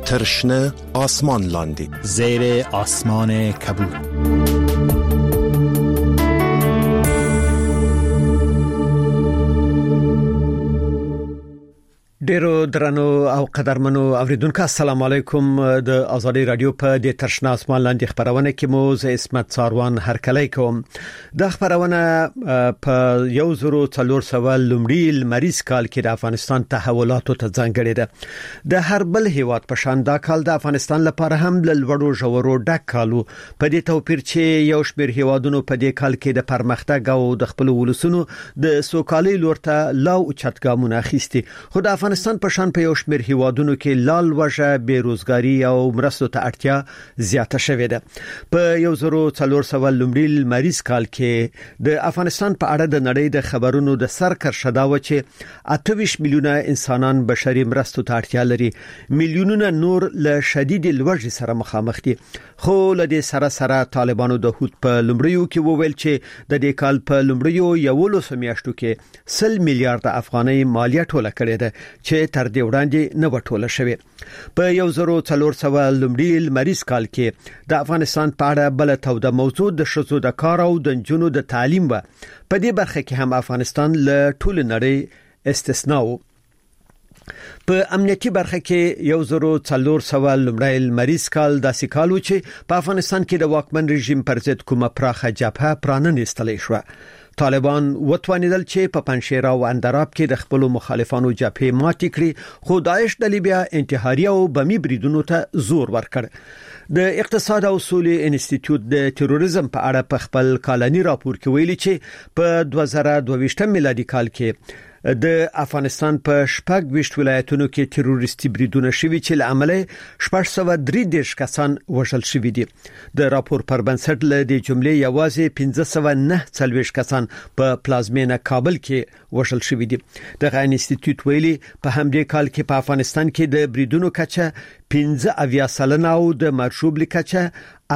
ترشنه آسمان لاندی زیر آسمان کبود. ډیرو درنو او قدرمنو اوریدونکو السلام علیکم. د ازادي رادیو په د ترشنه اسمان لاندې خبرونه کې مو ز اسمت ساروان هرکلی کوم. د خبرونه په 1400 لومړی لمریز کال کې د افغانستان تحولاتو ته ځانګړې ده. د هر بل هیواد په شان دا کال د افغانستان لپاره هم لوړو ژورو ډک کالو په دې توپیر چې یو شمېر هیوادونو په دې کال کې د پرمختګ او د خپل ولسونو د سوکالۍ لور ته لاو چتګامونه اخیستي. خو د افغانستان په شان په یو شمېر هیوادونو کې لال وجه بیروزګاری او مرستو ته اړتیا زیاته شوې ده. په 1400 لومړی لمریز کال کې د افغانستان په اړه د نړۍ د خبرونو د سرکر شداوه چې 28 میلیونه انسانان بشري مرستو ته اړتیا لري. میلیونونه نور له شدید لوږې سره مخامخ دي. خو له دې سره طالبانو د هوت په لومړیو کې وویل چې د دې کال په لومړیو 11 میاشتو کې 100 میلیارډ افغانۍ مالیه ټوله کړې ده چې تر دې وړاندې نه وټوله شوې. په 1400 لومړی لمریز کال کې د افغانستان په اړه بل توده موضوع د شذو د کار او د جنونو د تعلیم و. په دې برخه کې هم افغانستان له ټول نړۍ استثناء و. په امنیتي برخه کې 1400 لومړی لمریز کال داسې کال و چې په افغانستان کې د واکمن رژیم پر ضد کومه پراخه جبهه پراننستلې شوه. طالبان وتوانیدل چې په پنجشیر او اندراب کې د خپل مخالفانو جبهه ماتې کړي، خو داعش د لیبیا انتحاري او بمي بریدونو ته زور ورکړ. د اقتصاد او سولې انسټیټیوټ د تروریزم په اړه په خپل کالني راپور کې ویلي چې په 2022 میلادي کال کې د افغانستان په 26 ولایتونو کې تروریستي بریدونه شوي چې له امله 633 کسان وژل شوي دي. د راپور پر بنسټ له دې جملې یوازې 549 کسان په پلازمینه کابل کې وژل شوي دي. دغه انسټیټیوټ ویلي په همدې کال کې په افغانستان کې د بریدونو کچه 15% او د مرشوب لکچه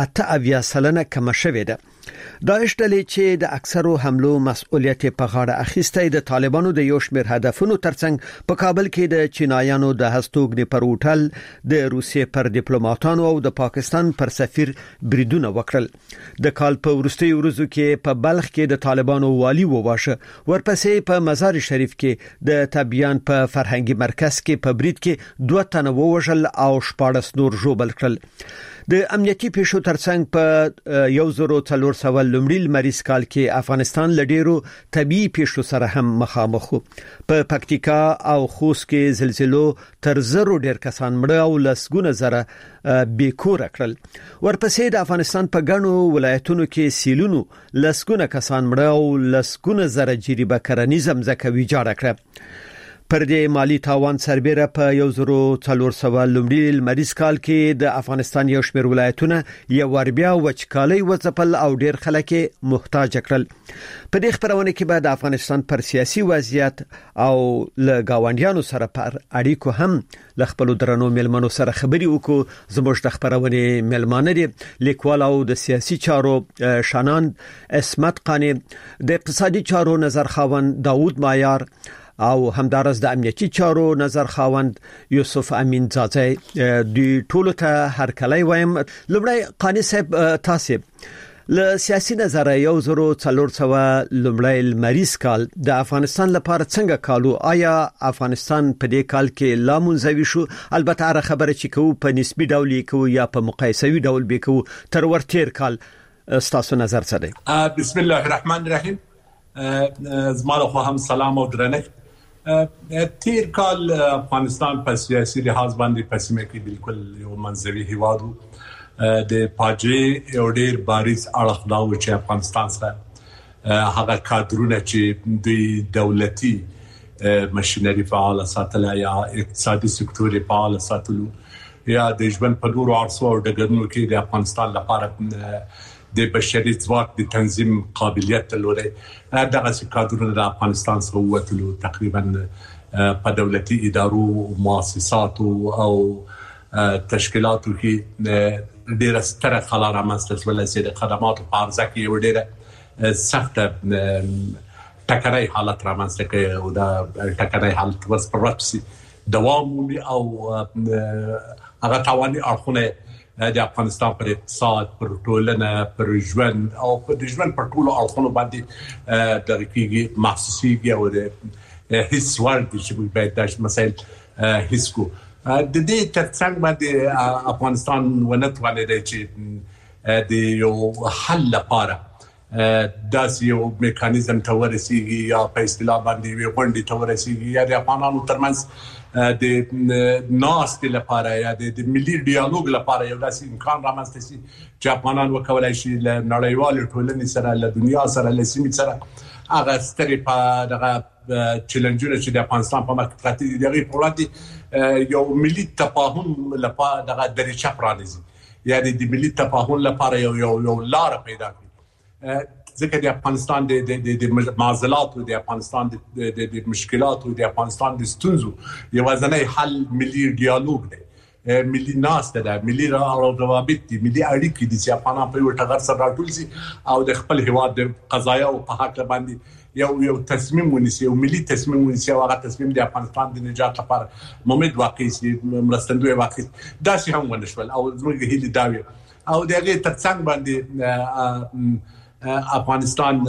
8% کم شوې ده. داعش ډلې چې د اکثرو حملو مسؤلیت په غاړه اخیسته د طالبانو د یو شمېر هدفونو ترڅنګ په کابل کې د چینایانو د هستوګنې پر هوټل، د روسیې پر ډیپلوماټانو او د پاکستان پر سفیر بریدونه وکړل. د کال په وروستي ورځو کې په بلخ کې د طالبانو والی وواشه. ورپسې په مزار شریف کې د تبیان په فرهنګي مرکز کې په برید کې 2 تنه ووژل او 14 نور ژوبل کړل. د امنیتي پیښو ترڅنګ په 1400 لومړی لمریز کال کې افغانستان له ډیرو طبيعي پیښو سره هم مخامخ و. په پکتیکا او خوست کې زلزلو تر 100 ډیر کسان مړه او لسګونه زره بیکور کړل. ورپسې د افغانستان په ګڼو ولایتونو کې سیلونو لسګونه کسان مړه او لسګونه زره جریبه کرنیزه ځمکه ویجاړه کړه. پر دې مالی تاوان سربېره په 1400 لومړی لمریز کال کې د افغانستان یو شمېر ولایتونه یو وربیا وچکالۍ وځپل او ډیر خلک محتاج کړل. په دې خبرونه کې به د افغانستان پر سیاسي وضعیت او له گاونډیانو سره پر اړیکو هم ل خپل درنو ملمنو سره خبري وکړو. زموږ د خبرونه ملمانه دي لیکوال او د سیاسي چارو شانان اسمت قانی، د اقتصادي چارو نظر خاوند داوود مایار او همدارس د امنیتي چارو نظر خاوند یوسف امین زاده. د ټولو ته هرکلی وایم. لومړی قانی صاحب، تاسو له سیاسي نظر 1400 لومړی لمریز کال د افغانستان لپاره څنګه کالو؟ آیا افغانستان په دې کال کې لا منزوي شو؟ البته هر خبره چې کوو په نسبی ډول کوو یا په مقایسوي ډول به کوو تر ورتیر کال. تاسو نظر څه دی؟ بسم الله الرحمن الرحیم. زماره خو هم سلام او درنښت. تیر کال افغانستان په سیاسي لحاظ باندې په سیمه کې بالکل یو منځوي هیواد و. د پاجې یو ډیر بارز اړخ دا و چې افغانستان سره هغه کادرونه چې د دولتي ماشينري فعال ساتل یا اقتصادي سکتور فعال ساتل یا د ژوند په نورو اړخو او ډګرونو کې د افغانستان لپاره د بشري ځواک د تنظیم قابلیت لري. دغه کادرونه د افغانستان څخه ووتلو تقریبا په دولتي ادارو، مؤسساتو او تشکیلاتو کې ډېر ستره خلا رامنځته شوه چې د خدماتو په عرضه کې یو ډېر سخت ټکرای حالت رامنځته کوي او دا ټکرای حالت ورسپرسي دوام مومي او هغه تواني اړخونه د افغانستان پر اقتصاد، پر ټولنه، پر ژوند او پر ژوند پر ټولو اړخونو باندې د کېږي محسوسيږي او د هیڅ ورته چې باید د مسایل هیڅ کو د دې ترڅنګ باندې افغانستان ونتواني چې د یو حل لپاره داس یو میکانیزم تورسيږي یا په اصطلاح باندې وي غونډي تورسيږي یا د افغانانو ترمنځ د ناست لپاره یا د ملي ډیالوګ لپاره یو داسې امکان رامنځته شي چې افغانان وکولای شي له نړیوال ټولنې سره له دنیا سره له سیمې سره هغه ستري په دغه چیلنجونه چې د افغانستان په مخ کې پراته دي دغه په وړاندې یو ملي تفاهم لپاره دغه دریچه پرانیزي یعنی د ملي تفاهم لپاره یو لار پیدا کړي ځکه د افغانستان د معضلات او د افغانستان د مشکلات او د افغانستان د ستونزو یو ځنې حل ملي ډیالوګ دی ملي ناست ده ملي روابط دي ملي اړیکې دي چې افغانان په یو ټغر سره راټول شي او د خپل هیواد د قضایا او په حق باندې یو تصمیم ونیسي یو ملي تصمیم ونیسي او هغه تصمیم د افغانستان د نجات لپاره ممد واقع شي مرستندوی واقع دا شي هم ونشول او زموږ هیله داوي او دغه ترڅنګ باندې افغانستان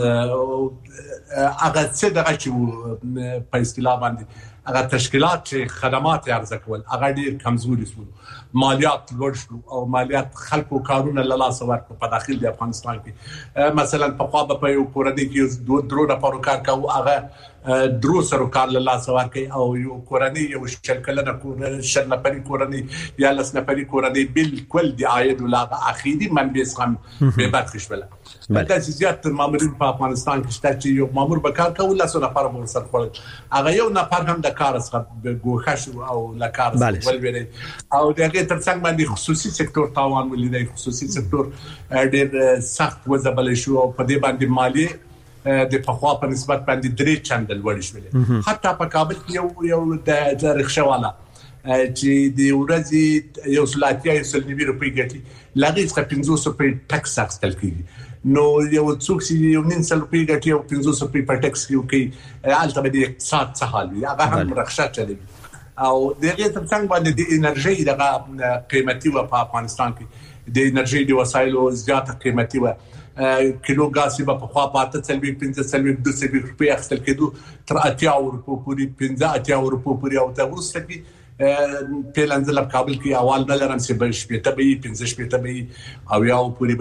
هغه څه دغه چې په اصطلاح باندې هغه تشکیلات چې خدمات عرضه کول هغه ډیر کمزوري شول مالیات لوړ شو او مالیات خلکو کارونه له لاس ورکړ په داخل د افغانستان کې مثلا په خوا په یو کورنۍ کې درو لپاره کار کوي هغه درو سره کار له لاس ورکړي او یو کورنۍ یو شکلنه کورنۍ شنپري کورنۍ یا لسنپري کورنۍ بالکل د عاید ولغه اخیری منبع څخه به بد خشبله دا زیات مامورین په افغانستان کې شته چې یو مامور به کار کوي لاسو نفر به سره خپل هغه یو نفر هم د کار څخه ګوښه شو او لکار ولولې او دغه ترڅنګ باندې خصوصي سکتور تاوان ولیدای خصوصي سکتور ډېر سخت وځبل شو او په دې باندې مالی د پخوا په نسبت باندې درې چندل وړي شول حتی په کابل کې یو د رخصواله چې د ورځې یو سلاتیا یو سلنوي روپۍ ګټي لغې څخه 500 روپۍ ټکس اخیستل کیږي نو یو څوک چې یو نن سل روپۍ ګټي او 500 روپۍ په ټکس کې کوي البته د اقتصاد څخه حال وي هغه هم رخصه چلوي او دغه ترڅنګ باندې د انرژي دغه قیمتي و په افغانستان کې د انرژي د وسایلو زیاته قیمتي و کیلو غاز په خوا پاته سلوي 15 200 روپۍ اخیستل کېدو تر 80 اورو پورې 15 اورو پورې او د ورسته کې په لنځل کابل کې اول نه لرم چې به شپته به 15 شپته به او یو پوری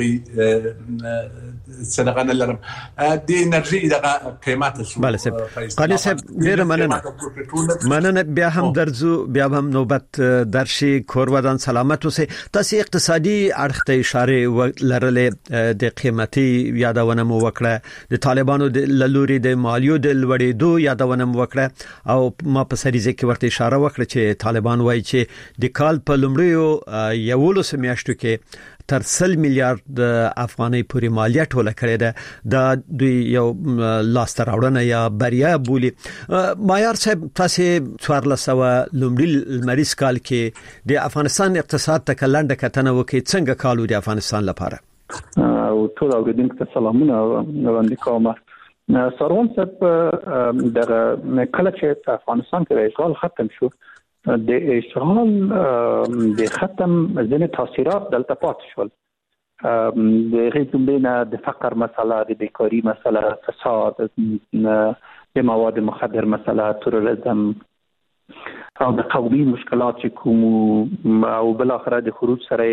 به صدقه نه لرم د انرژي دغه قیمت شو بله صاحب قانی صاحب ډیر مننه بیا هم درځو بیا هم نوبت درشي کورودان سلامت اوسه تاسو اقتصادي اړخ ته اشاره لرلې د قیمتي یادونه مو وکړه د طالبانو د لوري د مالیو د لوړېدو یادونه مو وکړه او ما په سریزه کې ورته اشاره وکړه چې طالبان وایي چې د کال په لومړیو یولس میاشتو کې تر 100 میلیارډ افغانۍ پورې مالیه ټوله کړې ده د دوی یو لاس راوړنه یا بریا بولی مایار صاحب تاسو 1400 لومړی لمریز کال کې د افغانستان اقتصاد ته کلنډه کتنه وکړي څنګه کالو د افغانستان لپاره او ټول اوریدونکو ته سلامونه وړاندې کوم سروان صاحب دغه کله چې افغانستان کې اشغال ختم شو د اشغال د ختم ځینې تاثیرات دلته پاتې شول د غیبونه د فقر مسله د بیکاری مسله فساد د مواد مخدر مسله تروریسم او د قومي مشکلات چې کوم او بل اخر د خروج سره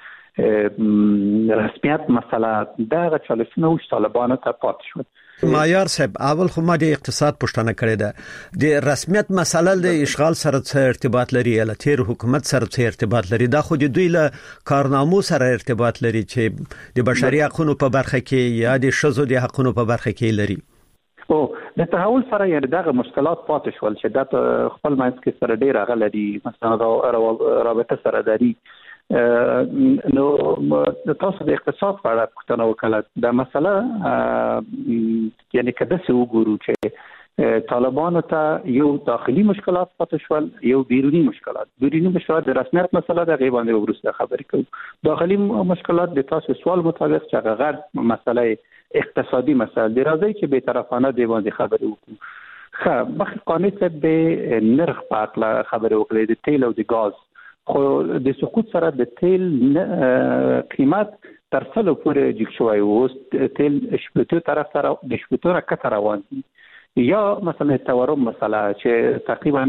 د رسمیت مسله دا چالشونه او طالبانو ته پاتې شول مایار صاحب اول خو ما د اقتصاد پښتنه کړې ده د رسمیت مسله د اشغال سره څه ارتباط لري یا تیر حکومت سره څه ارتباط لري دا خو د دوی له کارنامو سره ارتباط لري چې د بشري حقوقو په برخه کې یا د شذو د حقوقو په برخه کې لري او د تحول سره یعنی دغه مشکلات پاتې شول چې د خپل منځ کې سره ډیر غلدي مثلا رابطه سره داري نو تاسو د اقتصاد په اړه پوښتنه وکړه دا مسله یعنی کله چې وګورو چې طالبانو ته یو داخلي مشکلات پاتې شول یو بیرونی مشکلات د رسمیت مسله د غیبانه ورسره خبرې کوو داخلي مشکلات د تاسو سوال مطابق چې غیر مسله اقتصادي مسله دی راځي چې به طرفانه دی باندې خبرې وکړو مخ قانون د نرخ په اړه خبرې وکړې د تیل او د غاز خو د سقوط سره د تیل قیمت تر څلو پورې جګ شوی او تیل شپږ طرف سره د شپږ راکته روان دي یا مثلا تورم مسله چې تقریبا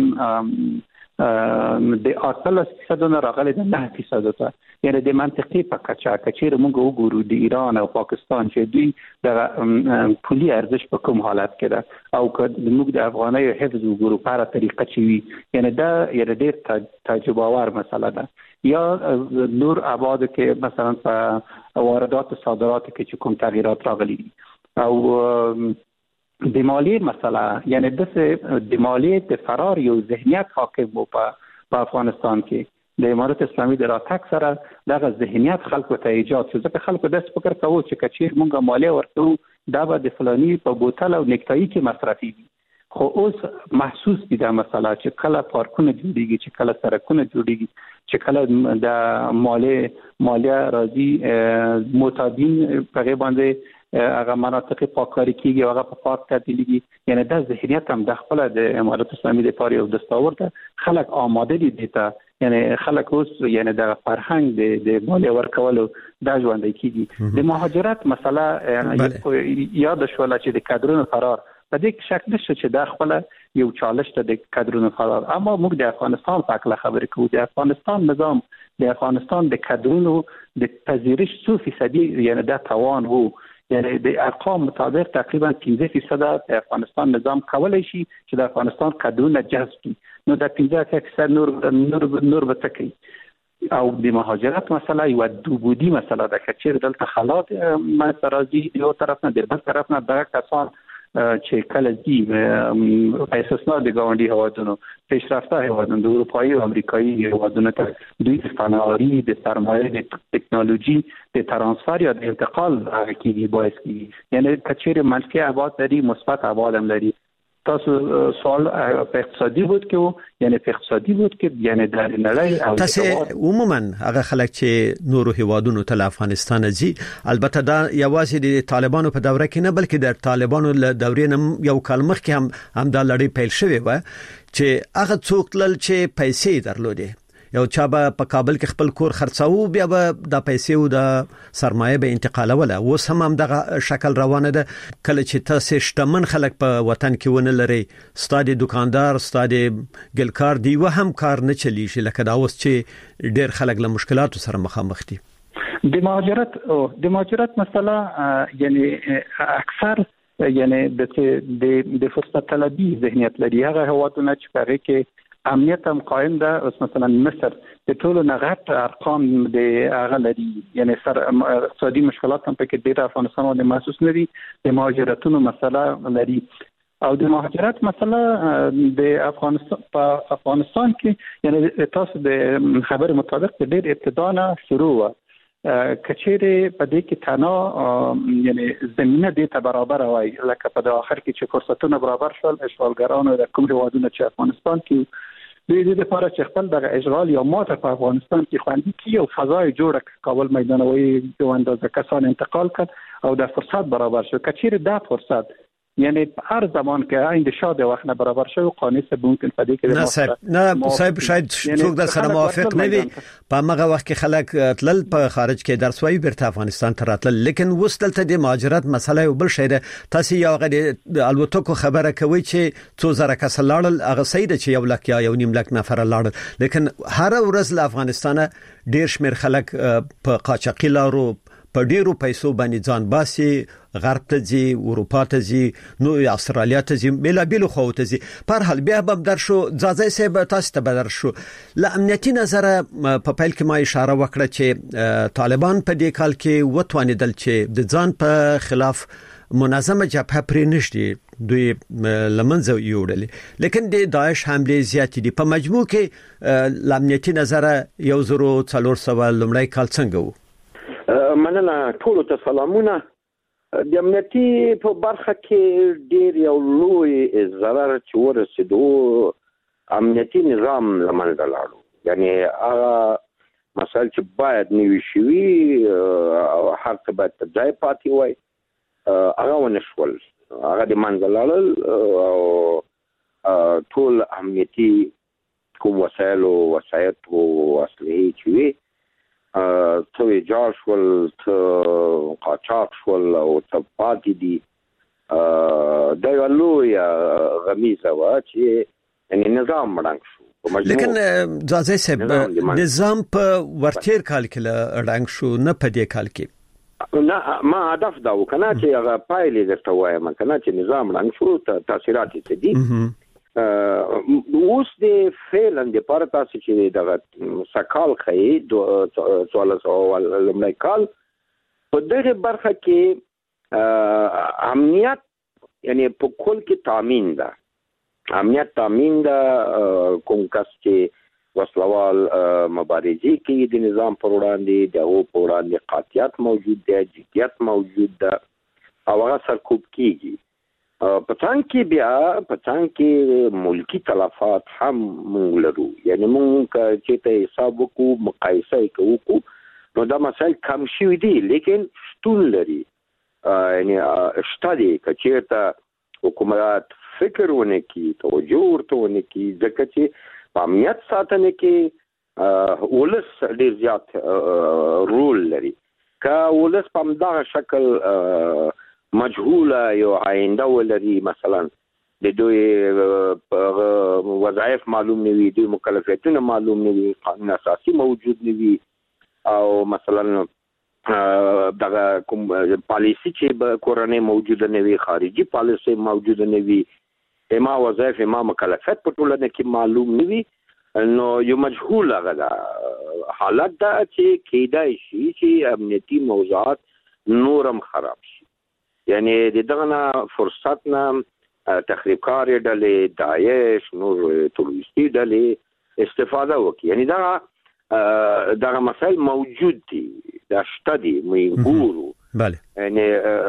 د 8% نه راغلي د 9% ته یعنی د منطقي په کچیر موږ وګورو د ایران او پاکستان چې دوی د پولي ارزش په کوم حالت کې ده او که موږ د افغانۍ حفظ وګورو په هر طریقه چې وي یعنی دا یو ډېر تجربه وار مسله ده یا نور آباد کې مثلا په واردات او صادرات کې چې کوم تغییرات راغلي او د مالیې مسله یعنی د مالیې د فرار یو ذهنیت حاکم وو په افغانستان کې د امارت اسلامي د راتګ سره دغه ذهنیت خلکو ته ایجاد شو ځکه خلکو داس فکر کاوه چې کچیر مونږه مالیه ورکړو دا به د فلاني په بوتل او نیکټایي کې مصرفي دي خو اوس محسوس دي دا مسله چې کله پارکونه جوړیږي چې کله سړکونه جوړیږي چې کله د مالیه راځي معتادین په باندې هغه مناطق پاککاری کیږي هغه په پاک تبدیلیږي یعنی د ذهنیت هم د خپل د امارت اسلامي د پاره یو دستور ده خلک آماده دي دیتا یعنی خلک اوس یعنی د فرهنګ د مالیه ورکولو د ژوند کیږي د مهاجرت مسله یاد شول چې د کادرونو فرار په دې شک نشته چې د خپل یو چالش ته د کادرونو فرار اما موږ د افغانستان په اړه خبرې کوو د افغانستان نظام د افغانستان د کادرونو د پذیرش 100% یعنی د توان وو یعنی د ارقام مطابق تقریبا 15% د افغانستان نظام کولای شي چې د افغانستان کادرونه جذب کړي نو د 15% نور به تکي او د مهاجرت مسله یو دوبودي مسله ده چې دلته خلاط مترازی یو طرف نه د بل طرف نه دغه کسان چې کله دي په اساس د ګاونډي هوادونو پیشرفته هوادونو د اروپایي او امریکایي هوادونو ته دوی د صنایع د سرمایه د ټکنالوژي د ترانسفر یا د انتقال کیږي باعث کیږي یعنی کچیر منفي ابعاد لري مثبت ابعاد هم لري تاسو سوال په اقتصادي بود کې یعنی په اقتصادي بود کې یعنی د نړۍ او تاسو عموما هغه خلک چې نورو هیوادونو ته افغانستان ځي البته دا یوازې د طالبانو په دوره کې نه بلکې د طالبانو له دورې نه یو کال مخکې هم دا لړۍ پیل شوې و چې هغه څوک تل چې پیسې درلودي یو چا به په کابل کې خپل کور خرڅاو بیا به د پیسې او د سرمایه به انتقالوله اوس هم دغه شکل روانه ده کله چې تاسو شتمن خلک په وطن کې ونه لري ستادي دکاندار ستادي ګلکار دی و هم کار نه چلی شي لکه دا اوس چې ډېر خلک له مشکلاتو سره مخامخ دي د مهاجرت مسله یعنی اکثر یعنی د فرصت طلبي ذهنیت لري هغه هوادونه چې هغه کې امنیت هم قائم ده اوس مثلا مصر د ټولو نغت ارقام د هغه لري یعنی اقتصادي مشکلات هم پکې ډېر افغانستان باندې محسوس نه دي د مهاجرتونو مسله لري او د مهاجرت مسله د افغانستان کې یعنی تاسو د خبر مطابق ډېر ابتدا نه شروع و کچېره په دې کې تنها یعنی زمينه دې ته برابر وای لکه په اخر کې چې فرصتونه برابر شول اشغالګرانو د کوم هوادونو چې افغانستان کې دوی د لپاره چې خپل د اشغال یا ماته په افغانستان کې خوندي کی او فضای جوړه کول میدانوي د اندازه کسان انتقال کړ او د فرصت برابر شو کچېره د فرصت یعنی هر زمان که این شاد وقت نه برابر شو قانون سه ممکن پدې کې نه صاحب شاید څوک د سره موافق نه وي په هغه وخت کې خلک تلل په خارج کې درس وایي بیرته افغانستان ته راتل لیکن وستلته د مهاجرت مسله یو بل شی ده تاسو یو غو د الوتکو خبره کوي چې 2000 کس لاړل هغه سید چې یو لک یا یو نیم لک نفر لاړل لیکن هر ورځ له افغانستان ډیر شمیر خلک په قاچاقي لارو په ډیرو پیسو باندې ځان باسي غرب ته ځي اروپا ته ځي نو استرالیا ته ځي بلا بیل خو ته ځي پر حال بیا به در شو ځاځي سه تاسو ته بدر شو ل امنیتي نظر په پیل کې ما اشاره وکړه چې طالبان په دې کال کې وتوانیدل چې د ځان په خلاف منظمه جبهه پرې نشي دوی لمنځه یوړل لیکن د داعش حمله زیات دي په مجموع کې ل امنیتي نظر 1400 لمړی کال څنګه وو مننه ټول ته سلامونه د امنیتي په برخه کې ډیر یو لوی ضرر چې ورسېدو امنیتي نظام لمنځه لاړو یعنی هغه مسایل چې باید نیوي شوي او هر څه باید ځای پاتې وای هغه ونشول هغه د منځه لاړل او ټول امنیتي کوم وسایل او وسایط او اصلي چې څو جاش ول قاچاق شول او تپاتې دي دا یو لوی غمیزه وا چې یعنی نظام مړنګ شو لیکن ځاځي صاحب نظام په ورتیر کال کې رنګ شو نه په دې کال کې نه ما هدف دا وکنه چې هغه پایلې درته وایم کنه چې نظام رنګ شو تاثیرات یې دي اوس د فعلا د پاره تاسو چې دغه سکال خې 1400 لمړی کال په دغه برخه کې امنیت یعنی په کل کې تامین ده امنیت تامین ده کوم کس چې وسلوال مبارزي کوي د نظام پر وړاندې د او پر وړاندې قاطعیت موجود ده جديت موجود ده او هغه سرکوب کیږي پتان کې ملکی تلفات هم مونږ لرو یعنی مونږ چې ته حساب وکړو مقایسه کوو نو دا مسایل کم شوي دي لیکن شتون لري یعنی شتادي کچېرته حکومت فکرونه کی توجه ورته کی ځکه چې امنیت ساتنه کې ولس ډیر زیات رول لري کا ولس په دغه شکل مجهوله یو آینده ولري مثلا د دوی وظایف معلوم نه وي د مکلفیتونه معلوم نه وي قانون اساسي موجود نه وي او مثلا دغه کوم پالیسی چې کورنۍ موجوده نه وي خارجي پالیسی موجوده نه وي ما وظایف ما مکلفیت په ټولنه کې معلوم نه وي نو یو مجهول غلا حالت دا چې کېدای شي چې امنیتي موضوعات نورم خراب شي یعنی دغه فرصت نه تخریبکار ډلې داعش نور تروریستي ډلې استفاده وکړي یعنی دغه مسائل موجود دي دا شته دي موږ بله یعنی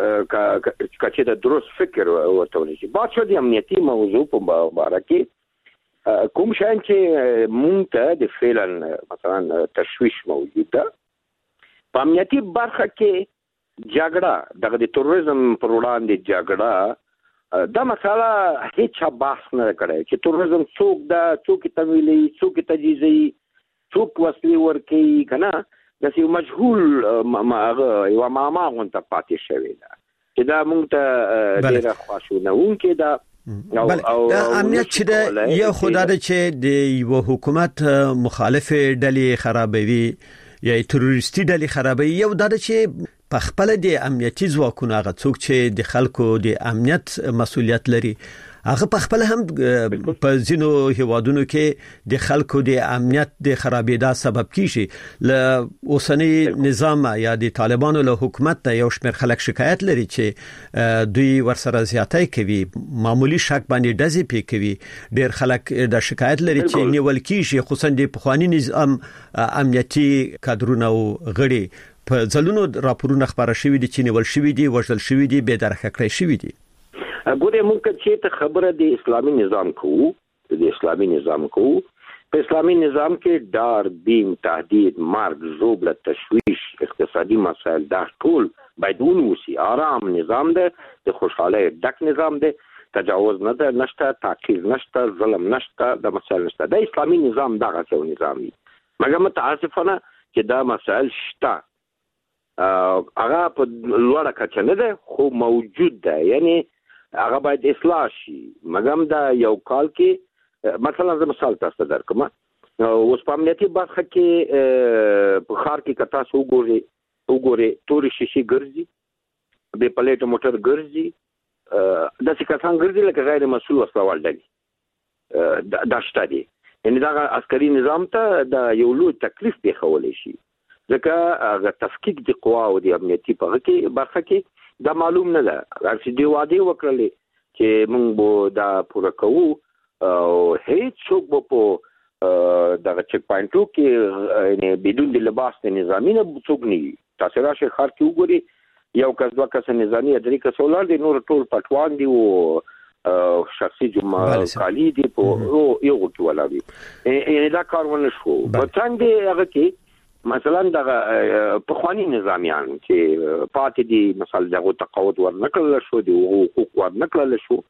کچې د درست فکر ورته ونشي باید د امنیتي موضوع په اړه کې کوم شان چې مونږ ته د فعلا مثلا تشویش موجود ده په امنیتي برخه کې جګړه دغه د تروریزم پر وړاندې جګړه دا مسله هیڅ بحث نه کړي چې تروریزم څوک دا څوک تمویلي څوک تجهیزي څوک وسلې ورکوي کنه د یو مجهول یو معما غونته پاتې شوی ده چې دا مونږ ته ډیره خواشونونکې ده او امنیت چې یو خدای چې د یو حکومت مخالف ډلې خرابوي یا تروریستي ډلې خرابوي یو دا چې په خپل د امنیتي ځواکونو هغه څوک چې د خلکو د امنیت مسؤلیت لري هغه په خپل هم په ځینو هیوادونو کې د خلکو د امنیت د خرابېدا سبب کیږي ل اوسنی نظام یا د طالبانو له حکومت ته یو شمېر خلک شکایت لري چې دوی ورسره زیاتۍ کوي معمولی شک باندې ډزې پی کوي ډېر خلک د شکایت لري چې نیول کیږي خصوصا د پخوانی نظام امنیتي کادرونه او غړي په ځلونو راپورونه خبره شوې دي چې نیول شوې دي وژل شوې دي به درخه کړی شوې دي ګوره مونږ چې ته خبره د اسلامي نظام کوو په اسلامي نظام کې ډار بیم تهدید مرګ ژوبله تشویش اقتصادي مسائل دا ټول باید ونوسي آرام نظام ده د خوشحالۍ ډک نظام ده تجاوز نه ده نشته تعقیب نشته ظلم نشته د مسائل نشته د اسلامي نظام دغه څو نظام دی مګر متاسفانه چې دا مسائل شته هغه په لوړه کچه نه ده خو موجود ده یعنی هغه باید اصلاح شي مګم دا یو کال کې مثلا زه مثال تاسو درکم اوس په امنیتي برخه کې په خار کې کتا سو وګوري توري شیشي ګرځي به پلیټ موټر ګرځي د څه کسان ګرځي لکه غیر مسؤل وسلوال دي دا شته دي یعنی دا عسکري نظام ته دا یو لوی تکلیف پیښولې شي ځکه هغه تفکیک د قوا او د امنیتي برخه کې دا معلوم نه ده چې دی وعده وکړلې چې موږ به دا پوره کوو او هیڅ څوک به په دغه چک پاینټو کې یعنی بدون د لباس د نظامی نه څوک نه تاسو راشي خار کې وګوري یو کس دوه کس نظامی درې کس ولر دي نور ټول پټوان دي او شخصي جمعه خالی دي په یو کې ولاوي یعنی دا کارونه شو په څنګه هغه کې مثلا دغه پخوانی نظامیان چې پاتې دي مثلا دغه تقاعد ورنکړل شو دي حقوق ورنکړل شو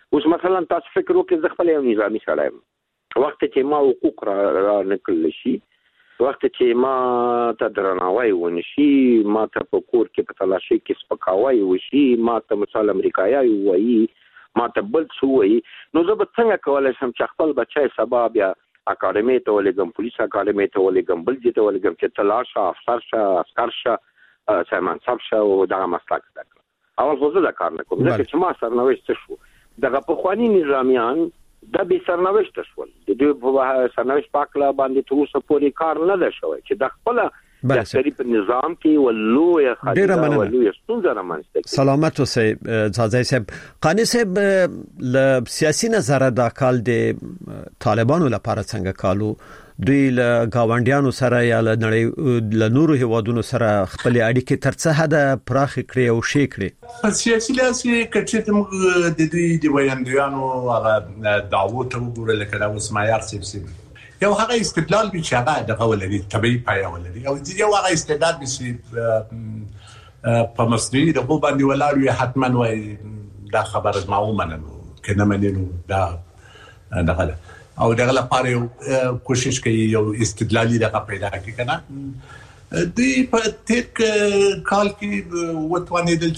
اوس مثلا تاسو فکر وکړئ د خپل یو نظامی سره وخت چې ما حقوق را نکړل شي وخت چې ما ته درناوی ونشي ما ته په کور کې په تلاشي کې سپکاوی وشي ما ته مثال امریکایي وایي ما ته بل څه وایي نو زه به څنګه کولای شم چې خپل بچای سبا بیا اکاډمي ته ولګم پولیس اکاډمي ته ولګم بل ځای ته ولګم چې تلاشه افسر شه عسكر شه سیمان صاحب شه او دا مسلک ده اول خو زه دا کار نه کوم چې ما سرنوشت شو دغه په خواني نظامیان دا به سرنوشت شول د دې په سرنوشت پاکلا باندې تر اوسه پورې کار نه ده شوی چې د خپل د سری په نظام کې ولوی خاطر ولوی ستونزه رامنځته سلامت اوسئ زازای صاحب قانی صاحب ل سیاسي نظر د کال د طالبانو لپاره څنګه کالو دوی له گاونډیانو سره یا له نړۍ له نورو هیوادونو سره خپل اړیکې تر څه حد پراخ کړي او شي کړي په سیاسي لحاظ کچې موږ د دې د ویاندویانو هغه دعوو ته وګورل کله اوس معیار سیب یو هغه استدلال به چې هغه دغه ولري طبيعي پایه ولري او یو هغه استعداد به چې په مصنوعي د غو باندې ولاړ وي حتما وای دا خبره ما ومنم کنه منینو دا دغه او دغه لپاره کوشش کوي یو استدلالي دغه پیدا کړي کنه دی په تیر کال کې وتوانیدل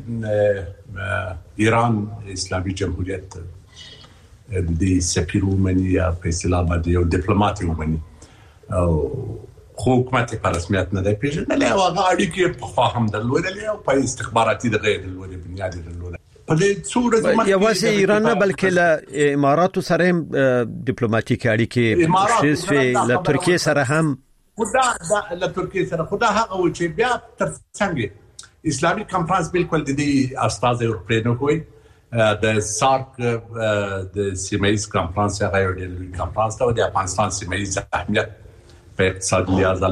چې ایران اسلامي جمهوریت د سفیر ومني یا په اصطلاح باندې یو ډیپلوماټ ومني او حکومت په رسمیت نه دی پیژندل او هغه اړیکې په فهم درلودل او په استخباراتي د غیر درلودل بنیاد درلودل په دې څوره یوازې ایران نه بلکې له اماراتو سره هم ډیپلوماټیک اړیکې شې له ترکیه سره هم خدا له ترکیه سره خدا هغه و چې بیا تر څنګه اسلامي کانفرنس بالکل د دې استاد اورپرینو کوي د سارک د سیمایز کانفرنس هغه یو ډېر کانفرنس ته د افغانستان سیمایز اهمیت په اقتصادي لحاظ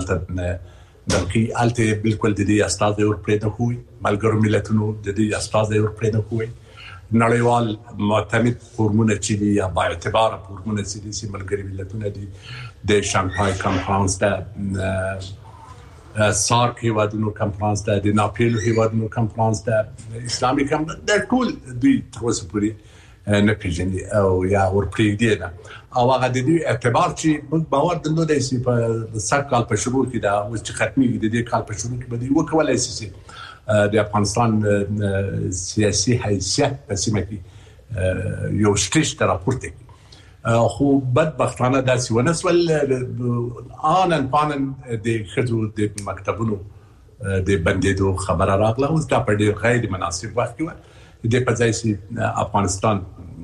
بلکې الته بالکل د دې استاد اورپرینو کوي ملګرو ملتونو د دې استاد اورپرینو کوي نړیوال معتمد فورمونه چې دی یا با اعتبار فورمونه چې دي ملګري ملتونه دي د شانګهای کانفرنس د سارک هیوادونو کانفرنس د ناپیلو هیوادونو کانفرنس د اسلامي کانفرنس د ټول دوی تر اوسه پورې نه پیژني او یا ورپریږدي نه او هغه د دې اعتبار چې موږ باور درلودای شي په سرکال په شروع کې دا اوس چې ختمي د دې کال په شروع کې به دی وکولای شي د افغانستان سیاسي حیثیت په سیمه کې یو شټیش تر راپورته خو بدبختانه داسې ونسول آنن پانن د خځو د مکتبونو د بندیدو خبره راغله اوس دا په ډېر غیر مناسب وخت کې د په ځای چې افغانستان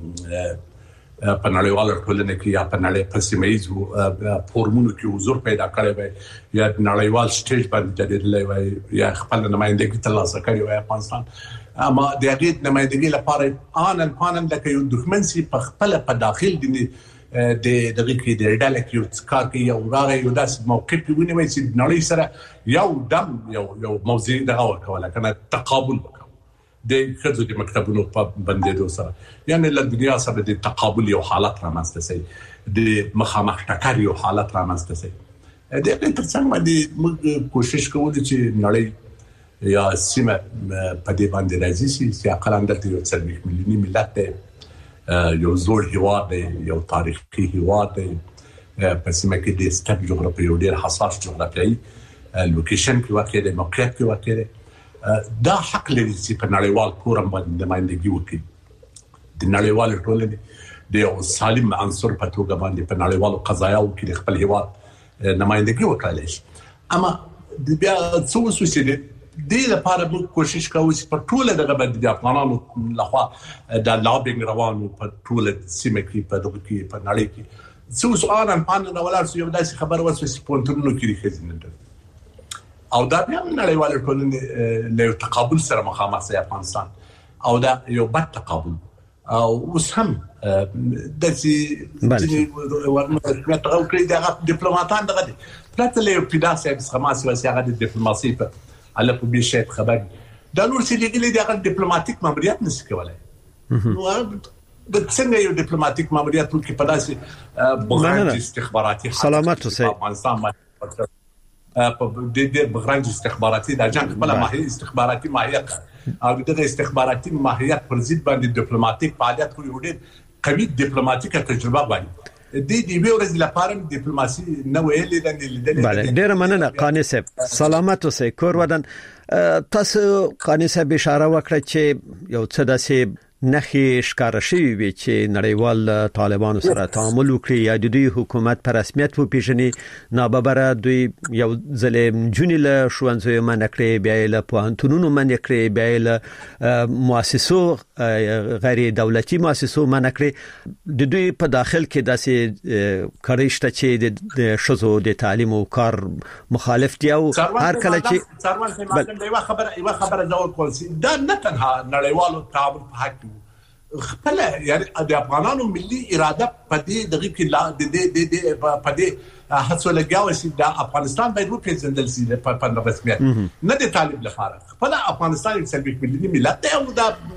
په نړیواله ټولنه کې یا په نړۍ په سیمایزو فورمونو کې حضور پیدا کړی وي یا نړیوال سټیج باندې جوړېدلی وي یا خپل نمائندګي ترلاسه کړې وي افغانستان اما د هغې نمائندګي لپاره آنن پانن لکه یو دښمن سي په خپل په داخل د دغه کې د ډاله کې کار کوي او راغی یو داسې موقف ونیوي چې نړۍ سره یو دم یو موضوع دغه ورکوله کنه تقابل د خځو د مکتبونو په بندیدو سره یعنی له دنیا سره د تقابل یو حالت رامنځته شي د مخامخ ټکر یو حالت رامنځته شي د دې ترڅنګ باندې موږ کوشش کوو چې نړۍ یا سیمه په دې باندې راځي چې اقل اندته یو 30 ملیونی ملت دی یو زوړ هیواد دی یو تاریخي هیواد دی په سیمه کې د ستر جغرافي یو ډېر حساس جغرافیایي لوکیشن کې واقع دی موقعیت کې واقع دی دا حق لري چې په نړیوال فورم باندې نمائندګي وکړي د نړیوال ټولنې د یو سالم عنصر په توګه باندې په نړیوالو قضایاو کې خپل هیواد نمائندګي وکړي شي اما د بیا څو وسوسې دې لپاره موږ کوشش کوو چې په ټوله دغه باندې د افغانانو لخوا د لابینګ روانو په ټوله سیمه کې په دغه کې په نړۍ کې څو سوالان پانه ولر یو داسې خبر وسو چې پونتونو کې خزینه او دا بیا نړیوال ټولنې له تقابل سره مخامخ شي افغانستان او دا یو بد تقابل او اوس هم د چې ورنه تغو کړی دغه ډیپلوماټان دغه دي پلاته له پیدا صاحب خماسي وسیغه د ډیپلوماسي په على په شيء خبر دا نور چې لګلې د ډیپلوماټیک ماموریت نشي کولای نو د څنګه یو ډیپلوماټیک ماموریت کې په داسې بغران استخباراتي سلامت اوسئ افغانستان باندې په دې بغران استخباراتي د جنگ بل ماهي استخباراتي ماهیت او د استخباراتي ماهیت پر ضد باندې ډیپلوماټیک فعالیت کوي، ډېر قوي ډیپلوماټیکه تجربه باندې د ویورز لپاره ډیپلوماسي نو ویلې د بله ډېر مننه قانی صاحب، سلامت اوسئ. کور ودان تاسو قانی صاحب اشاره وکړه چې یو څه داسې نخي ښکار شوی وي چې نړیوال طالبانو سره تعامل وکړي یا د دوی حکومت په رسمیت وپیژني، ناببره دوی یو ځل جونی له شوانځو منکړي، بیا له پوهنتونونو منکړي، بیا له مؤسسو غیر دولتي مؤسسو منکړي. د دوی په داخل کې داسې کړيشته چې د شذو د تعلیم او کار مخالف دي او هر کله چې څروان یو خبره دا ورکول دا نه تنها نړیوالو تعامل په حق خپل یعنی د افغانانو ملي اراده په دې دغه کې په دې هڅو لګاوه چې د افغانستان باید وپیژندل شي په رسمیت، نه د طالب لپاره خپل افغانستان یو سلبي ملي ملت او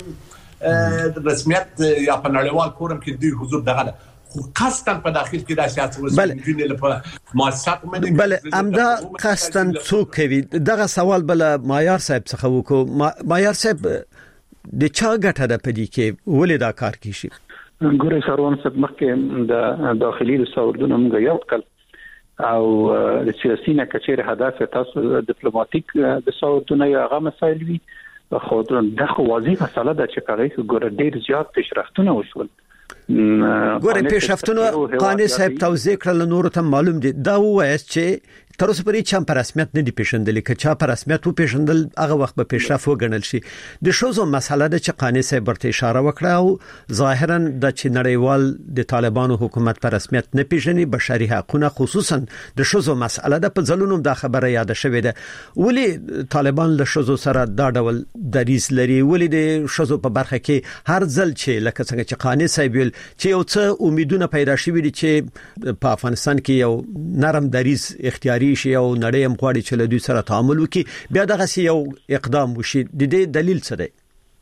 د رسمیت یا په نړیوال فورم کې دوی حضور دغه خو قصدن په داخل کې د سیاست وسیلې لپاره مؤسسات باندې بله امدا قصدن څوک کوي. دغه سوال بل مایار صاحب څخه وکړو. مایار صاحب د چا ګټه ده په دې کې ولې دا کار کیږي؟ ګورې سروان صاحب مخکې د داخلي رساوردونو موږ یو کل او د سیاسي نه کچېر هدف تاسو ډیپلوماټیک رساوردونه یا هغه مسایل وي، خو دا خو واضح مسله ده چې کاري ګور ډېر زیات پیشرفتونه وشول. ګوره پیشرفتونه قانی صاحب توضیح کړل، نور ته معلوم دي. دا وایي چې تر اوسه پورې چې په رسمیت نه دی پیژندل، که چا په رسمیت و پیژندل هغه وخت به پیشرفت وګڼل شي. د شوزو مسله ده چې قانی صاحب ورته اشاره وکړه او ظاهرا د چې نړیوال د طالبانو حکومت په رسمیت نه پیژني، بشري حقوقونه خصوصا د شوزو مسله ده. په ځلونو د خبره یاد شوې ده. ولی طالبان له شوزو سره دا ډول دریز لري؟ ولی د شوزو په برخه کې هر ځل چې لکه څنګه چې قانی صاحب ویل چې یو څه امیدونه پیدا شوي دي چې په افغانستان کې یو نرم دریز اختیاري شي او نړۍ هم غواړي چې له دوی سره تعامل وکړي، بیا دغه یو اقدام وشي. د دې دلیل څه دی؟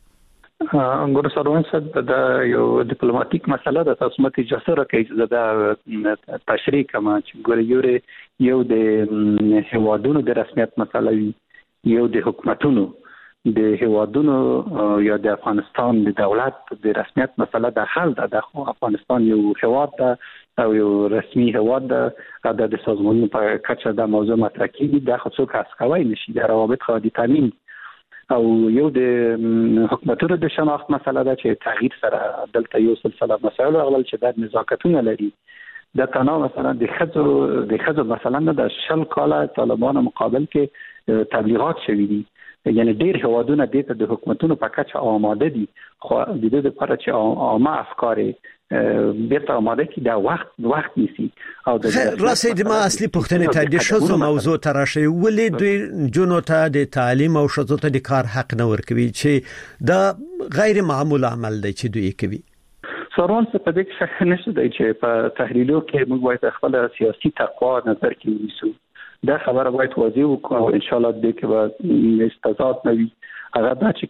انګور سروان صاحب دا یو ډیپلوماټیک مسله ده. تاسو مته اجازه راکړئ چې دا تشریح کما چې ګورې یو د هوادونو د رسمیت مسله وي، یو د حکومتونو د هوادونو یا د افغانستان د دولت د رسمیت مسله د حل ده. د افغانستان یو هواد ده او یو رسمي هواد ده، د سازمانونو په کچه د موضوع مطرح کیږي. دا خو څوک اسکوي نشي، د روابط خو د تامین او یو د حکومتونو د شناخت مسله ده چې تغییر سره دلته یو سلسله مسایل اغلل چې د نزاکتونه لري. د تنها مثلا د خزو مثلا د 10 کاله طالبانو مقابل کې تبلیغات شوي دي، یعنی ډیر هوادونه د حکومتونو په کچه آماده دي، خو د دې لپاره چې عامه افکار بیرته آماده کی دا وخت نیسی. او د راسي د ما اصلي پوښتنه ته د شذو موضوع تراشي ولې دوی جنو ته د تعلیم او شذو ته د کار حق نه ورکوي چې دا غیر معمول عمل دی چې دوی کوي. سروان څه په دې کې شک نشته دی چې په تحلیلو کې موږ باید خپل سیاسي تقوا نظر کې ونیسو. دا خبره باید واضح وکړو او ان شاء الله دې کې به استزاد نوي هغه دا چې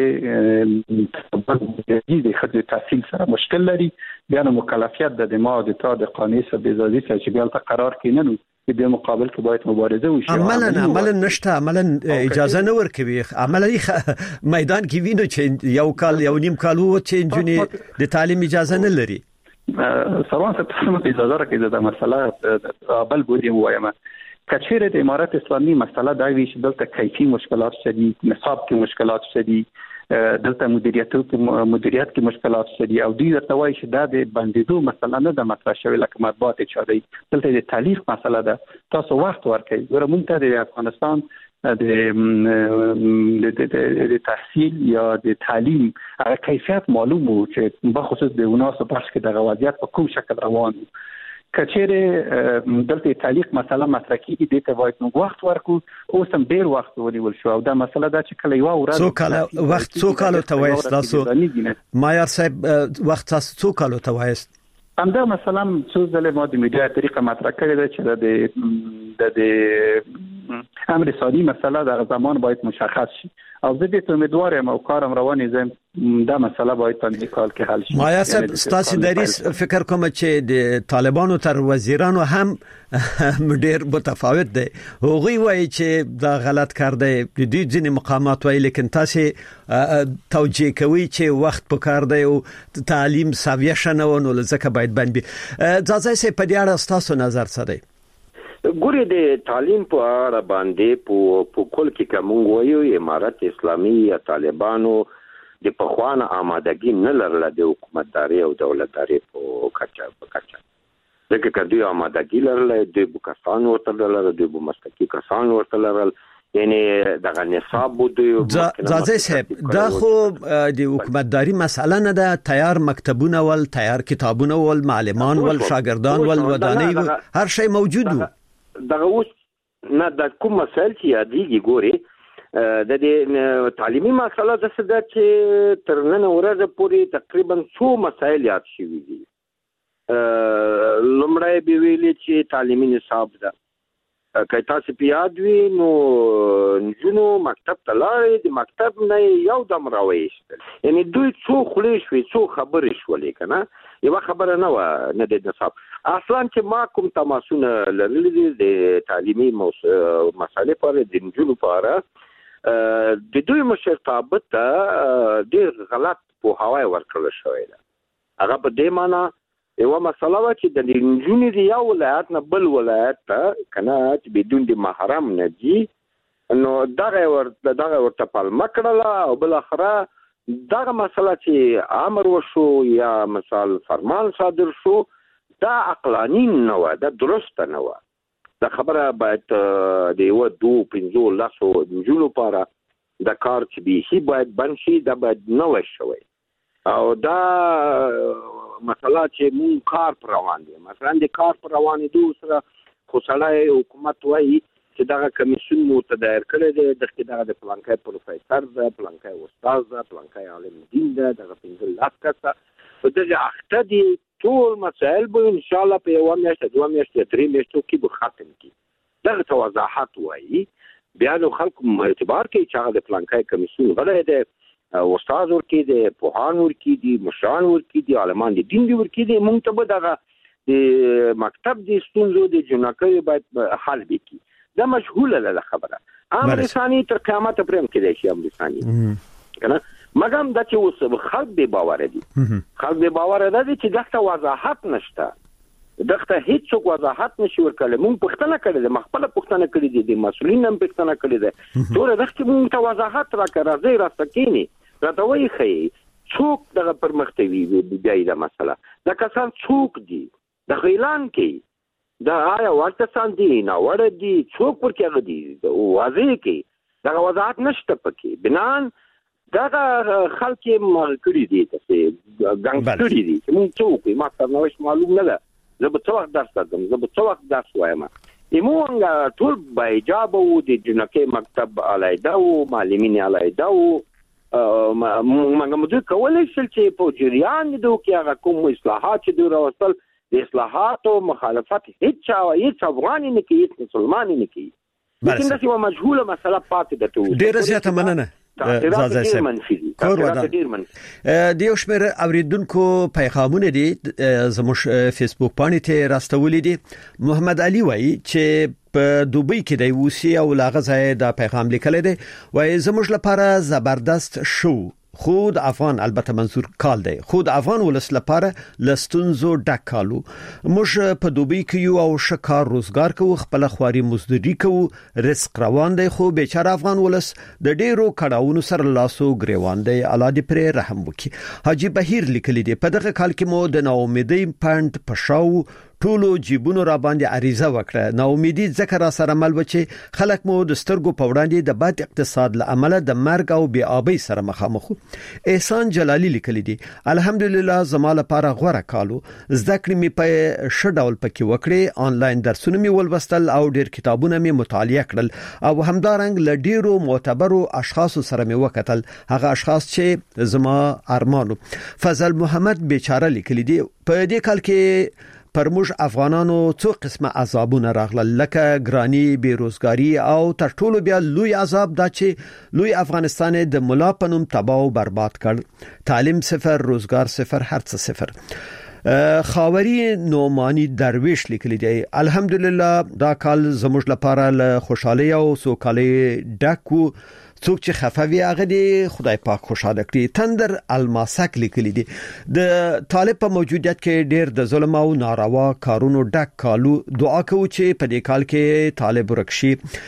کچېره د خځې تحصیل سره مشکل لري، بیا نو مکلفیت د ما د تا د قانون سره د ازادي چې بیا ته قرار کیننو د مقابل کې باید مبارزه وشي. عملا نشته، عملا اجازه نه ورکوي. عملا میدان کې وینو چې یو کال یو نیم کال وو چې جنې د تعلیم اجازه نه لري. سروان څه ته اجازه راکړي دا مسله بل بودیم وایم. کچېره د امارات اسلامي مسله دا وی چې دلته کیفي مشکلات شدي، نصاب کې مشکلات شدي، دلته مدیریت کې مشکلات شدي او دوی ورته وایي چې دا د بندیدو مسله نه د مطرح شوی لکه مطبوعات چاري، دلته د تعلیق مسله ده. تاسو وخت ورکړئ. ګوره مونږ ته د افغانستان د تحصیل یا د تعلیم هغه کیفیت معلوم وو چې بخصوص د وناسو بحث کې د وضعیت په کوم شکل روان وو. کچېره دلته تعلیق مسله مطرح کیږي، د ته وایي نو وخت ورکو. اوس هم ډیر وخت ونیول شو او دا مسله دا چې کله یو ورځ څو کال ته وایي تاسو مایار صاحب وخت تاسو څو کال ته وایي همدا مثلا څو ځله ما د میډیا طریقه مطرح کړې ده چې د امر ثانی مسله د زمان باید مشخص شي او زه دې امیدوار یم او کارم رواني زم دا مسله باید په دې کال کې حل شي. مایا صاحب ستاسو دریس فکر کوم چې د طالبانو تر وزیرانو هم ډېر متفاوت دي. هغوی وایي چې دا غلط کار دی، د دې ځینې مقامات وایي، لیکن تاسو توجیه کوي چې وخت په کار دی او تعلیم ساویه شنه ونه لزکه باید باندې ځاځي سه په دې اړه تاسو نظر څه دی؟ ګوري د تعلیم په اړه باندې په کول کې کوم وایو امارت اسلامي یا طالبانو د پخوانه آمادګي نه لرله د حکومتداري او دولتداري په کچه ځکه که دوی آمادګي لرله دوی کسان ورته لرله، دوی مسلکي کسان ورته لرل، یعنی دغه نصاب دوی ځاځي صاحب دا خو د حکومتداري مسله نه ده. تیار مکتبونه ول، تیار کتابونه ول، معلمان ول، شاګردان ول، ودانۍ هر شی موجود وو. دغه اوس نه د کوم مسایل چې یادېږي ګوري د دې تعلیمي مسله د څه ده چې تر نن ورځې پورې تقریبا 100 مسایل یاد شوي دي. لومړی به ویلي چې تعلیمي نصاب ده، که تاسو په یاد وي نو نجونو مکتب ته لاړې، د مکتب نه یو دم راوایستل، یعنی دوی څو خولې شوې، څو خبرې شولې که نه، یوه خبره نه وه نه د نصاب. اصلا چې ما کوم تماسونه لرلي دي د تعلیمي مسالې په اړه د نجونو په اړه د دوی مشرتابه ته ډېر غلط پوهاوی ورکړل شوی ده. هغه په دې معنی یوه مسله وه چې د نجونې د یو ولایت نه بل ولایت ته که نه چې بدون د محرم نه ځي، نو دغه ورته پلمه کړله او بالاخره دغه مسله چې امر وشو یا مثال فرمان صادر شو دا عقلاني نه وه، دا درسته نه وه. دا خبره باید د یوه 2-15 نجونو لپاره دا کار چې بیخي باید بند شي، دا باید نه وای شوی. او دا مسله چې مونږ کار پر روان دی، مثلا د کار پر روانېدو سره خو سړی حکومت وایي چې دغه کمیسیون مو تدایر کړی دی، دغه د پلانکی پروفیسر ده، پلانکی استاد ده، پلانکی عالم دین ده، دغه 15 کسه په دغه اخته دي. ټول مسائل به انشاءالله په یوه میاشت، 2 میاشتې، 3 میاشتو کې به ختم کړي. دغه ته وضاحت وایي. بیا نو خلکو اعتبار کوي چې هغه د پلانکی کمیسیون غړی دی، استاد ورکی دی، پوهان ورکی دی، مشران ورکی دی، عالمان د دین دی ورکی دی. مونږ ته به دغه د مکتب د ستونزو د جنکیو باید حل وکړي. دا مشهوله ده خبره. امر ثاني تر قیامت پرې هم کېدای شي امر ثاني کنه، مګم دا چې اوس خلک بې باوره دي. خلک بې باوره ده چې دغه وضاحت نشته، دغه هیڅ وضاحت نشي ورکړل. مونږ پوښتنه کړې ده، مخبله پوښتنه کړې دي، د مسؤلین هم پوښتنه کړې ده، ټول دغه مونږ ته وضاحت راکړه، راځي راستکینی راته وایي خې څوک دغه پرمختوي بیا دا مسله، دا کسان څوک دي، د اعلان کوي دا آیا ورکسان دي نه وړ دي، څوک ورکې هغه دي واضح کوي. دغه وضاحت نشته پکې. بنان دغه خلک مغ کړي دي، چې ګنګ کړي دي چې مونږ څوک ما سره نوښ معلوم نه ده. زه به څه وخت درس درځم، زه به څه وخت درس وایم. مونږ ټول باجاب وو، د جنکې مکتب علیحده وو، معلمین علیحده وو. موږ کولای شل چې په جریان دو کې هغه کوم اصلاحات چې دوی راوستل، د اصلاحاتو مخالفت هیڅ افغاني نه کوي، هیڅ مسلماني نه کوي. لیکن دا یو مجهوله مسله پاتې ده. ډیره زیاته مننه. زاځي صاحب د یو شمېر اوریدونکو پیغامونه دي زموږ فیسبوک باندې ته راستولې دي. محمد علي وایي چې په دوبۍ کې د اوسي او لاغزه د پیغام لیکل دي، وایي زموږ لپاره زبردست شو. خود افغان البته منظور کال دی، خود افغان ولس لپاره لستونزو ډک کالو. موږ په دوبۍ کې یو او شکار روزګار کوو، خپل خواري مزدوري کوو، رزق روان دی، خو بیچاره افغان ولس د ډیرو کډاونو سره لاسو ګریوان دی. الله دې پر رحم وکړي. حاجی بهیر لیکلی دی په دغه کال کې مو د ناامیدۍ پاند پښاو ټولو جیبونو را باندې عریضه وکړه. ناامیدي ذکر سره مل و چې خلک مو د سترګو په وړاندې د بد اقتصاد لامل د مرګ او بی آبی سره مخامخ. احسان جلالی لیکلی دی الحمدلله زما لپاره غوړه کالو، زده کړې می په شډول پکې وکړې، آنلاین درسونه می ولوستل او ډیر کتابونه می مطالعه کړل او همدارنګ لډیرو معتبرو اشخاصو سره می وکتل، هغه اشخاص چې زما ارمانو. فضل محمد بیچاره لیکلی دی په دې کال کې پر موږ افغانانو څو قسمه عذابونه راغله لکه ګرانی بیروزګاری او تر ټولو بیا لوی عذاب دا چې لوی افغانستان د ملا پنوم تباہ او برباد کړ تعلیم صفر روزګار صفر هر څه صفر خاوري نومانی درویش لیکلی دی الحمدلله دا کال زموږ لپاره له خوشحالي او سوکالي ډکو څوک چې خفوي هغه دی خدای پاک خوشاله کړي تندر الماسک لیکلی دی د طالب په موجودیت کې ډیر د ظلم او ناروا کارونو ډک کالو دعا کوو چې په دې کال کې طالب ورکشي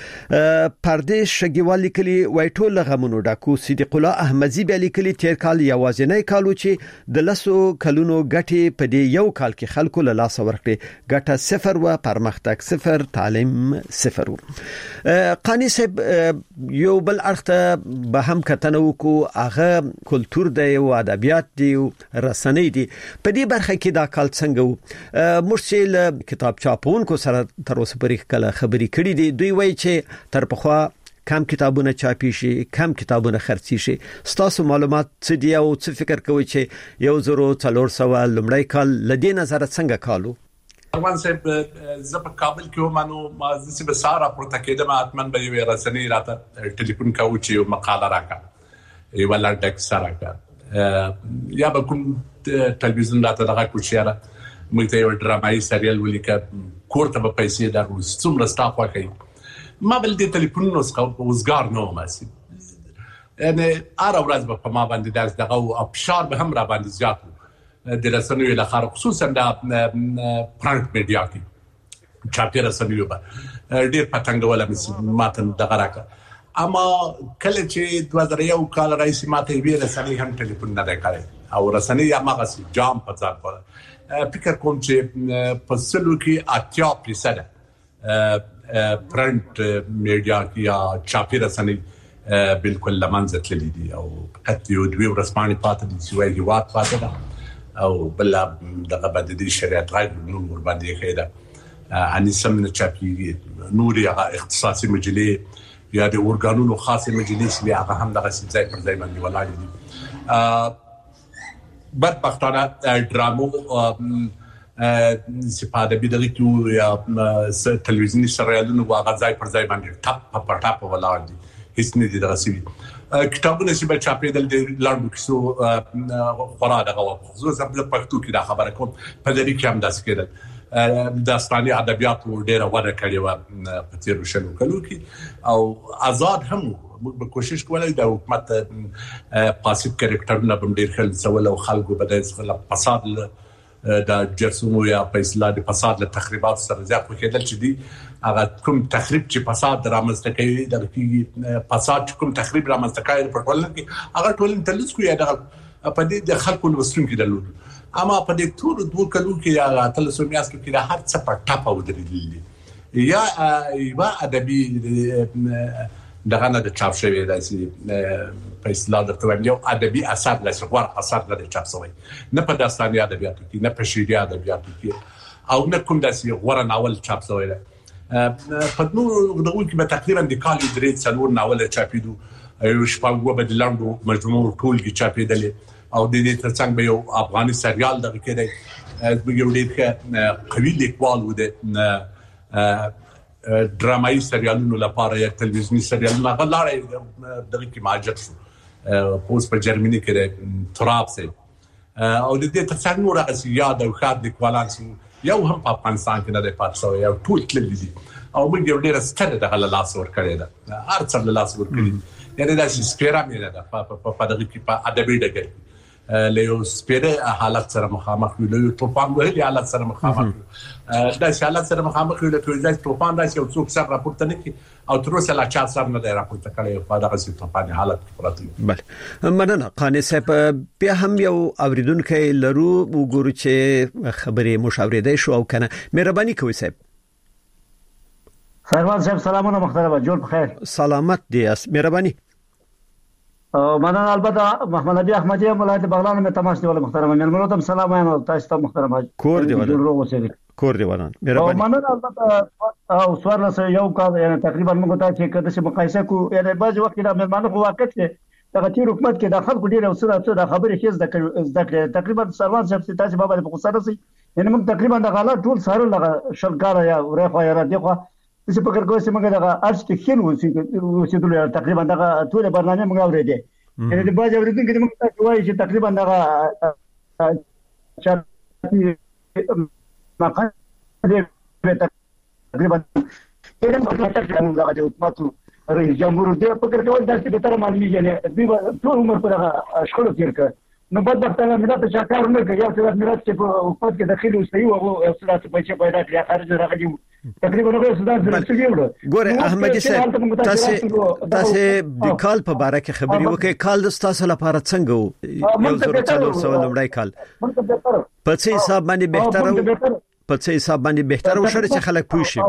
پردیش شګیوال لیکلی وای ټول غمونو ډکو صدیق الله احمدزی به لیکلی تیر کال یوازینی کالو چې د لسو کلونو ګټي په دې یو کال کې خلکو له لاس ورکړي ګټه صفر و پرمختګ صفر تعلیم صفر قانی صاحب یو بل ته به هم کتنه وکړو هغه کلچر دی او ادبیات دی او رسنۍ دی په دې برخه کې دا کال څنګه مرسل کتاب چاپونکو سره تر اوسه پرې کله خبري کړې دي دوی وایي چې تر پخوا کم کتابونه چاپی شي کم کتابونه خرڅي شي ستاسو معلومات څه دی او څه فکر کوي چې 1400 لمړی کال لدې نظر څنګه کالو روان صاحب زه په کابل کې ومنو ما زه به ساره پورته کېدم اتمن به یو رسنۍ راته ټلیفون کاوه چې یو مقاله راکړه یو ولړ سره راکړه یا به کوم ټلویزیون راته دغه کوشيره موږ ته یو ډرامایي سریال ولیکه کوړه په پیسې دا څومره سټاف وکړي ما بل دې ټلیفون نو وزګار نو ماسي یعنی اره ورځ په ما باندې دغه ابشار به هم را باندې زیات د رسنیو لپاره خصوصا د پرنټ میډیا کې چاپی رسنیو به ډېر پټنګول ماتن دغه راکړه اما کله چې 2001 کال رئیس ماته وی رسنۍ هم ټلیفون نه کړی او رسنۍ هغه سي جام په ځان په فکر کوم چې په سلو کې 80% پرنټ میډیا کې یا چاپی رسنۍ بالکل لمنځه تللی دي او حتی یو دوی ورسپانې پاتې دي چې وايي واټ پاتې ده او بل دغه بددي شریعت غیر نور باندې کېده اني سمنه چاپی نوري اختصاصي مجلې یا د اورګانونو خاصه مجلس بیا هغه هم دغه ځای پر ځای باندې ولاړ دي بدبختانه ډرامو سپاده بيدغه کې یا ټلویزیونی سریالونو هغه ځای پر ځای باندې ټاپ په ټاپ ولاړ دي هیڅ نه دي دغه سوي کتابونه چې په چاپېدل د لاندو کیسو خورا دغه خصوصا په پښتو کې دا خبره کوم په دې کې هم داسې کېدل داستاني ادبیات ډېره وده کړې و په تیر شلو کلو کې او آزاد هم موږ به کوشش کولای د حکومت پاسیو کریکټرونه بم ډېر خل سوال او خلکو به د فساد د جرسونو یا په اصطلاح د فساد له تخریبات سره زیات کېدل چې دي هغه کوم تخریب چې فساد رامنځته کوي د فساد کوم تخریب رامنځته کوي په ټولنه کې هغه ټولنه تلص کوي دا په دې د خلکو لوستون کې دلول اما په دې ټول دوه کلو کې یا تلصو میاستو کې هر څه په ټاپه ودرېدل یا ایوا ادبي دغه نه د چاپ شوی داسې په اصطلاح درته وایم یو ادبي اثر لاسه غوړ اثر نه د چاپ شوی نه په داستاني ادبیاتو کې نه په شعري ادبیاتو کې او نه کوم داسې غوړ ناول چاپ شوی دی په نو دغه کې به تقریبا د کال درې څلور ناول چاپیدو یو شپږ بدلندو مجموع ټول کې چاپیدل او د دې ترڅنګ به یو افغاني سریال دغه کې دی یو ډېر قوي لیکوال و د ډرامایي سریالونو لپاره یا ټلویزیونی سریالونو غلاړې دغه کې ماجر شو پوس په جرمني کې تراب سي او د دې ترڅنګ نور هغه یاد او خاط لیکوالان یو هم په افغانستان کې نه دی پاتې یو ټول تللی دي او موږ یو ډېر ستره د غل لاس ور کړی دا هر څه له لاس ور کړی یعنی دا سپیره مې نه ده په دغه کې په ادبي ډګر له یو سپیره حالت سره مخامخ وي له طوفان وهلي حالت سره مخامخ دا حالت سره مخامخ وي له توګه طوفان راشي او څوک سره راپورته نه کی او تر اوسه لا چا سره نه دی راپورته کړی په دغه طوفان حالت پراته بله مننه قانی صاحب بیا هم یو اوریدونکو لرو وګورو چې خبرې مشاورې شو او کنه مهرباني کوئ صاحب سروان صاحب سلامونه محترم جوړ بخیر سلامت دی مهرباني مننه البته محمد نبی احمدی ولایت بغلان مې تماس دی محترم مېلمنو ته سلام وایم تاسو ته محترم کور دی ودان مهرباني مننه البته او سوال سره یو کال یعنی تقریبا موږ ته چې کده چې مقایسه کو یعنی بعض وخت دا مېلمانو په وخت کې د غتیر حکومت کې د خلکو ډیر اوسره د خبرې هیڅ د تقریبا سروان صاحب تاسو په باندې په قصه راسي ان موږ تقریبا د غالا ټول سره لغه شرکار یا ورخه یا دغه څه فکر کوم چې موږ دغه ارشتخین وسیدل تقریبا دغه ټول برنامه موږ اورېدې ان د باج اوریدونکو موږ ته وایي چې تقریبا دغه تقریبا علم کوم دغه د حکومت رئیس جمهور دی فکر کوي دا چې به تر معلومي یعنی دوی ټول عمر په دغه شخړو تیر کړ نو بدبختانه ملت چې کار نه کوي یو څه ملت چې په حکومت کې داخلي اوسي او اصلاحات پیسې پیدا کړي خارج راغلي تقریبا نو سودان سره وړو ګوره احمدي صاحب تاسو د کال په باره کې خبري وکړئ کال د تاسو لپاره څنګه وو یو ضرورت لمړی کال په څه حساب باندې بهتر وشره چې خلک پوه شي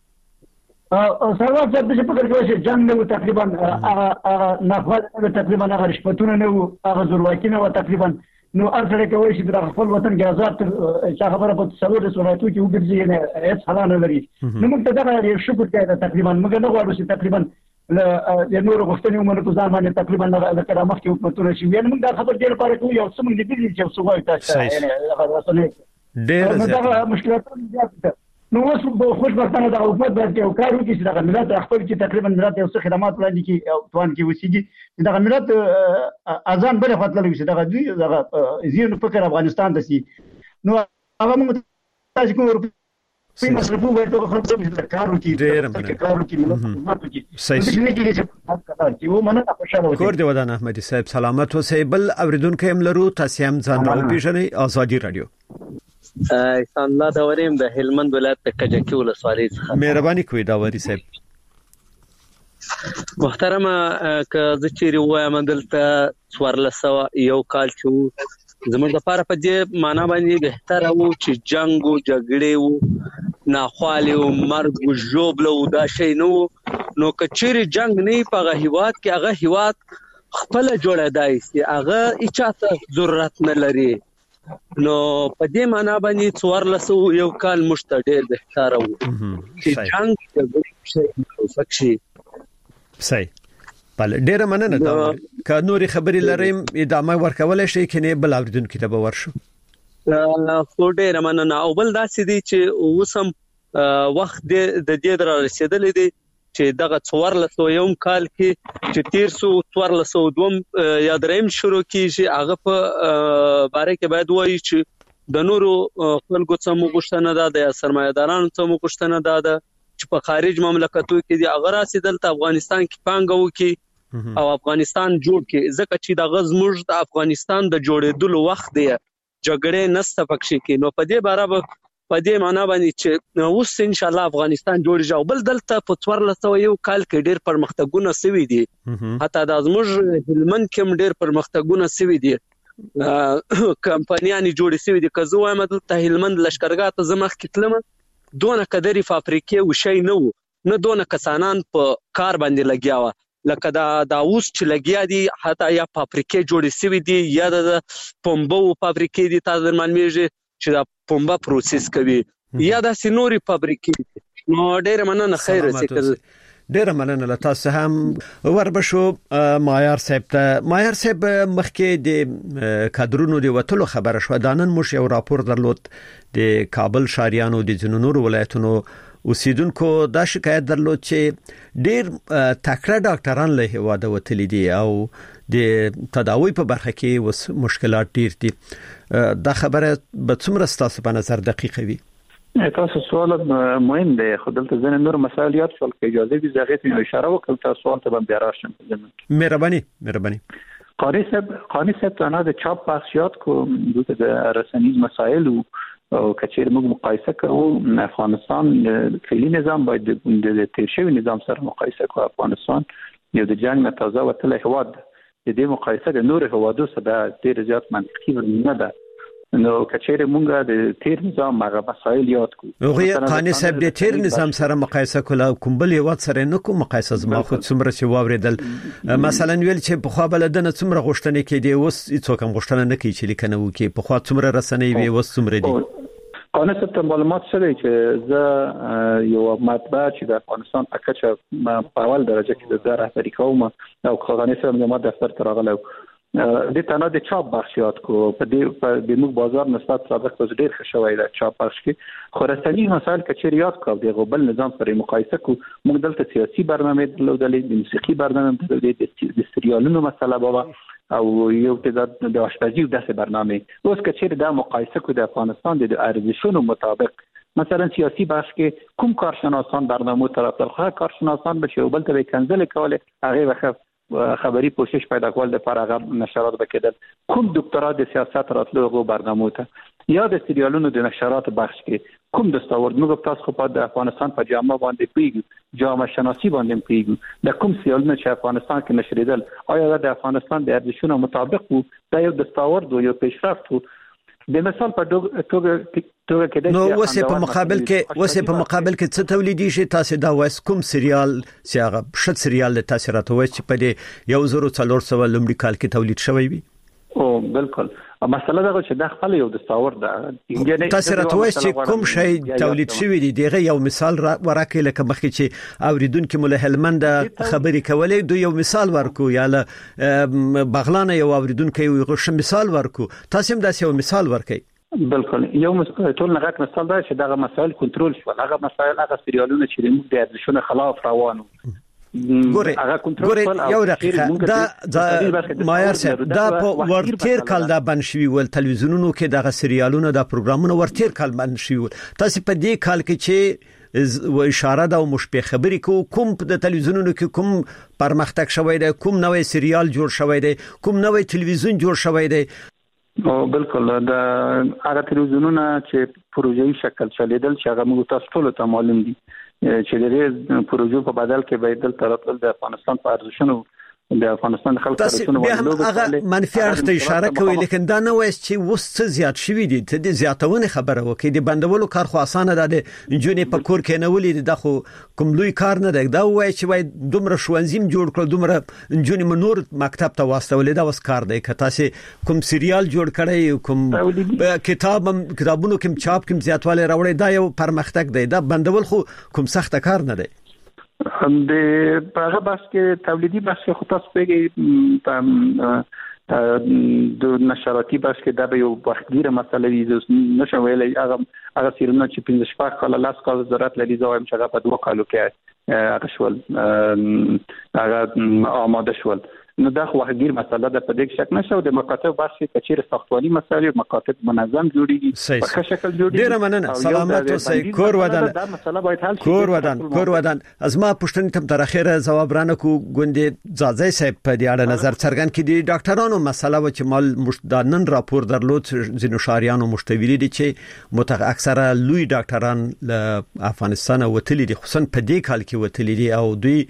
سره چې په فکر کې جنگ نو تقریبا هغه تقریبا هغه رشوتونه نو هغه زورواکینه او تقریبا نو ارسله کوي چې د خپل وطن کې آزاد چې خبره په څلور رسولاتو کې وګرځي نه هیڅ حل نه لري نو موږ ته دا شکر کوي تقریبا موږ نه غواړو چې تقریبا د نور غوښتنې عمر په ځان باندې تقریبا د کړه مخکې حکومتونه شي یعنی موږ دا خبر ډیر پاره کوو یو څه موږ دې چې څه وایي تاسو یعنی هغه رسنۍ ډیر مشکلات دي نو اوس په خوشبختانه د حکومت باندې یو کار وکړي چې د ملت خپل کې تقریبا ملت یو څه خدمات وړاندې کړي توان کې وسیږي د ملت اذان بل خاطر لوي چې دغه دوی دغه زیرو فکر افغانستان د سي نو هغه موږ تاسو کوم په مصرفو ورته خپل څه کار وکړي کار وکړي صحیح و مننه خوشاله کور دی ودان احمدي صاحب سلامت اوسئ بل اوریدونکو هم لرو تاسو هم ځان راوپیژنئ ازادي رادیو احسان الله داوریم د هلمند ولایت د کجکی ولسوالۍ څخه مهرباني کوئ داوري صاحب محترمه که زه چیرې وایم دلته 1400 یو کال چې زموږ لپاره په دې معنا باندې بهتره وو چې جنگ او جګړې او ناخوالي او مرګ او ژوبله او دا شی نو که چیرې جنگ نه په هیواد کې هغه هیواد خپل جوړېدای شي هغه هیڅ ضرورت نه لري نو په دې معنا باندې 1400 یو کال مشته ډېر بهتره وو چې جنگ شي صحیح بل ډېر مننه دا که نورې خبرې لرم ادامه ورکول شي کنه بل اوریدونکو ته به ورشو خو ډېر مننه او بل داسې دي چې اوسم وخت د دې در رسیدلې دي چې دغه 1400 یوم کال کې چې 1302 یا دریم شروع کیږي هغه په باره کې باید وایي چې د نورو خلکو څخه مغشتنه ده د سرمایه‌دارانو څخه مغشتنه ده چې په خارج مملکتو کې دي هغه راسیدل ته افغانستان کې پانګو کې او افغانستان جوړ کې ځکه چې د غزموج د افغانستان د جوړېدلو وخت دی جګړې نسته پکې کې نو په دې باره په دې معنا باندې چې اوس ان شاء الله افغانستان جوړ شي بل دلته په 1400 یو کال کې ډېر پرمختګونه سوي دي حتی د ازموج هلمند کې ډېر پرمختګونه سوي دي کمپنیانې جوړې سوي دي که زه وایم دلته هلمند لشکرګاه ته زه مخکې تلم دونه قدرې فابریکې وشي نه دونه کسانان په کار باندې لګیا وه لکه دا اوس چې لګیا دي حتی یا فابریکې جوړې سوي دي یا د پمبو فابریکې دي تاسو درمانمیږي چې دا پمبا پروسس کوي یا د سينوري فابریکې نو ډېر مننه خیر سي ډېر مننه تاسو هم وربشو مایار صاحب ته مایار صاحب مخکې د کادرونو د وټلو خبره شو دانن مش یو راپور درلود د کابل شاریانو د جنونور ولایتونو اوسیدونکو دا شکایت درلود چې ډېر تکړه ډاکټران له هواده وتلی دي او د تداوی په برخه کې مشکلات ډېر دي دا خبره به څومره ستاسو په نظر دقیقه وي تاسو سوال مهم دی خو دلته ځنه نور مسائل یاد شول که اجازه دي زغیت نو اشاره وکړم تاسو سوال ته بیا راشم مهرباني قاری صاحب تنها د چاپ بخشیات کو د رسنیز مسائل او کچیر موږ مقایسه کوو افغانستان فعلی نظام باید د تیر شوی نظام سره مقایسه کوو افغانستان یو د جنگ نه تازه وتل هواد د دې مقایسه د نور هوادو سره ډیر زیات منطقي نه ده نو کچیر مونږه د تیر نظام هغه مسائل یاد کو هغه قانی صاحب د تیر نظام سره مقایسه کوله کوم بل یو سره نه کوم مقایسه زما خو څومره چې واوریدل مثلا ویل چې په خوا بلدنه څومره غوښتنه کې دی اوس هیڅ کوم غوښتنه نه کوي چې لیکنه وکي په خوا څومره رسنۍ وي اوس څومره دي قانی صاحب ته معلومات شته چې زه یو مطبع چې د افغانستان اکچ په اول درجه کې د رهبری کوم او قانی صاحب زما دفتر ته راغله د تنه د چاپ بخشیات کو په دې موږ بازار نسبت سابق په ډیر ښه شوی د چاپ بخش کې خو رسنی مسایل کچریات کو د غوبل نظام سره مقایسه کو موږ دلته سیاسي برنامه درلودلې د موسیقي برنامه درلودلې د سریالونو مسله بابا او یو تعداد د آشپزي داسې برنامه اوس کچری دا مقایسه کو د افغانستان د ارزښتونو مطابق مثلا سیاسي بخش کې کوم کارشناسان برنامه طرف تلخه کارشناسان به یو بل ته کنځل کوله هغه وخت خبري کوشش پیدا کول د فرغه نشرات وکړل کوم دکترا د سیاست راتلو برنامه ته یا د سریالونو د نشرات بخش کې کوم دستاورد موږ تاسو په د افغانستان په جامه باندې پیګو جامه شناسی باندې پیګو د کوم سریالونو چې افغانستان کې نشریدل آیا د افغانستان د ارزښتونو مطابق وو دا یو دستاورد یو پیشرفت وو د مثال په توګه کې نو وسه په مقابل کې څه تولیدي شي تاسو دا وایس کوم سریال سیاغه شت سریال د تاثیرات وایي چې په دې 1400 لمړي کال کې تولید شوی وي او بالکل مسله دا چې د خپل یو دستاورد ده تاثیرات وایي چې کوم شی تولید شوی دی دغه یو مثال ورکه لکه مخکې چې اوریدونکو مله هلمند خبري کولې دوی یو مثال ورکو یا بغلان یو اوریدونکو یو مثال ورکو تاسو هم داسې یو مثال ورکئ بالکل یو ټول نغاک مثال دا چې دغه مسائل کنټرول شو هغه مسائل هغه سریالونه چې موږ د ارزښتونو خلاف روانو ګوري یو دقیقه دا مایر صاحب دا په ورتیر کال دا بنشوي ول تلویزیونونو کې دغه سریالونه دا پروګرامونه ورتیر کال بنشوي ول تاسو په دې کال کې چې و اشاره دا مشبه خبرې کوم د تلویزیونونو کې کوم پرمختګ شوی دی کوم نوې سریال جوړ شوی دی کوم نوې تلویزیون جوړ شوی دی او بالکل دا هغه تلویزیونونه چې پروژې شکل چلیدل چې هغه موږ تاسو ټول ته معلوم دي چې د پروژو په بدل کې به دل طرف د افغانستان په ارزښتونو د افغانستان خلک سره هغه منفي اړخ ته اشاره کوي لیکن دا نه وایي چې وسه زیات شوی دي ته د زیاتونه خبره وکړي د بندولو کار خو اسانه ده د انجونې په کور کې نه ولې د خو کوم لوی کار نه ده دا وایي چې وای دومره شوانزیم جوړ کړ دومره انجونې منور مکتب ته واستولې دا وس کار دی که تاسو کوم سریال جوړ کړی کوم کتابونو کوم چاپ کوم زیاتواله راوړی دا یو پرمختګ دی دا بندول خو کوم سخت کار نه دی د هغه بس کې تولیدي بس خو تاسو پیږي د نشراتي بس کې دا به یو وختګیره مسله وي نشو ویلای هغه سیرونه چې 15 کال لاس کال ضرورت لري زایم چې هغه په 2 کالو کې هغه شول هغه آماده شول نو دا خو وختګیر مسله ده په دې شک نشو د مکاتب بس کې چیرې ساختماني مسایل مکاتب منظم جوړیږي په ښه شکل جوړیږي ډیر مننه سلامت اوسئ کور ودان دا مسله باید حل شي کور ودان ازما پښتنې تم تر اخره جواب رانه کو ګوندې ځاځي صاحب په دې اړه نظر څرګند کړي د ډاکټرانو مسله و چې مال دانن راپور درلود زینو شاریانو مشتویلي دي چې اکثره لوی ډاکټران له افغانستان وتلي دي خصوصا په دې کال کې وتلي دي او دوی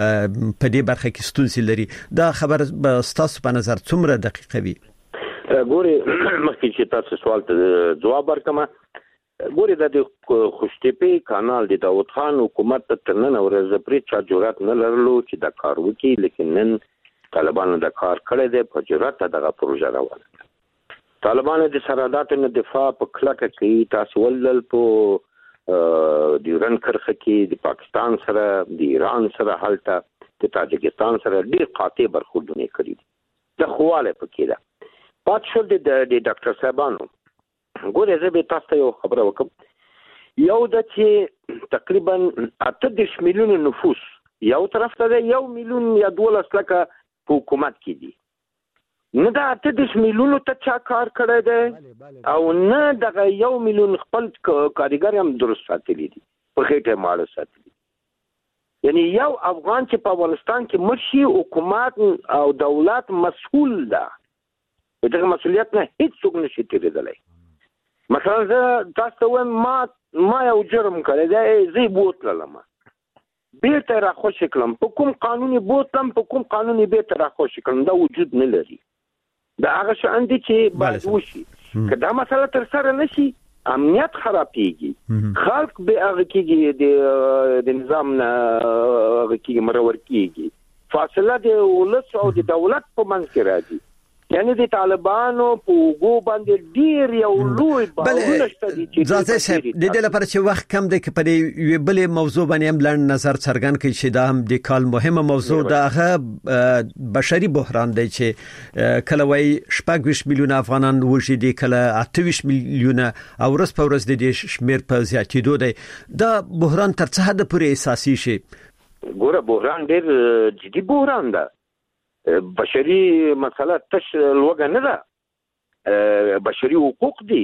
په دې برخه کې ستونزې لري دا خبر به تاسو په نظر څومره دقیقه وي ګوري مخکې چې تاسو سوال ته جواب ورکما ګوري د خوشتپې کانال د داوود خان حکومت ته نن ورځ پرې چا جرأت نه لرلو چې دا کار وکړي لیکن نن طالبانو دا کار کړی دی په جرأت دغه پروژه روانه طالبانو د سرحداتو نه دفاع په کلکه کې تاسو ولل په د ایران کرخه کې د پاکستان سره د ایران سره حالت د تاجکستان سره ډیر قاطع برخوردونه کړی د خواله پکې ده پات شو د ډاکټر صاحبانو ګوره زه به تاسو یو خبره وکم یو د چې تقریبا 8 میلیون نفوس یو طرف ته 1 میلیون یا 12 لکه حکومت کې دي نه دا 8 میلیون ته چا کار کړی دی او نه دغه 1 میلیون خپل کاریګر هم درست ساتلی دي په خېټه ماړه ساتلی یعنی یو افغان چې په افغانستان کې مرشي حکومت او دولت مسؤل ده دغه مسؤلیت نه هیڅ څوک نشي تیریدلی مثلا زه تاسو وایم ما یو جرم کړی دی زه بوتلم بیرته را خوش کړم په کوم قانوني بوتلم په کوم قانوني بیرته را خوش کړم دا وجود نه لري دا هغه شان دي چې باید وشي که دا مسله تر سره نشي امنیت خرابېږي خلک به هغه کېږي د نظام نه هغه کېږي مرور کېږي فاصله د ولس او د دولت په منځ کې راځي یعنی د طالبانو په وګو باندې ډیر یو لوی باورونه شته چې ځکه چې د دې لپاره چې وخت کم دی په دې بلې موضوع باندې هم لاند نظر څرګند کړي چې دا هم د کال مهمه موضوع ده هغه بشري بحران دی چې کله وای 20 میلیونه افغانان وژي کله 28 میلیونه او ورځ په ورځ د دې شمیر په زیاتېدو دی دا بحران تر څه حد پورې اساسي شي ګوره بحران ډیر جدي بحران ده بشري مسله تش لوګه نه ده بشري حقوق دي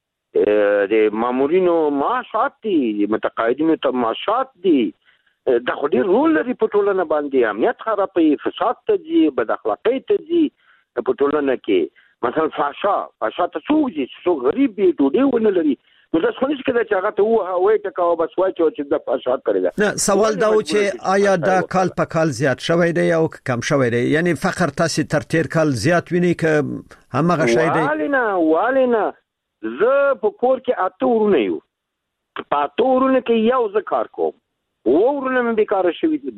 د مامورینو معاشات دي متقاعدینو ته معاشات دي دا خو ډیر رول لري په ټولنه باندې امنیت خرابوي فساد ته دي بد اخلاقۍ ته دي په ټولنه کې مثلا فحشا ته څو غریب دي ډوډۍ ونه لري نو دا څنګه چې هغه ته وای ټکاو بس وای چې د فحشا کړی نه سوال دا و چې آیا دا کال په کال زیات شوی دی او کم شوی دی یعنی فقر تاسو تر تیر کال زیات ویني ک همغه شای دی والینا زه په کور کې اته ورونه یو په اته ورونه کې یو ز کار کوم ورونه مې بیکاره شوی دي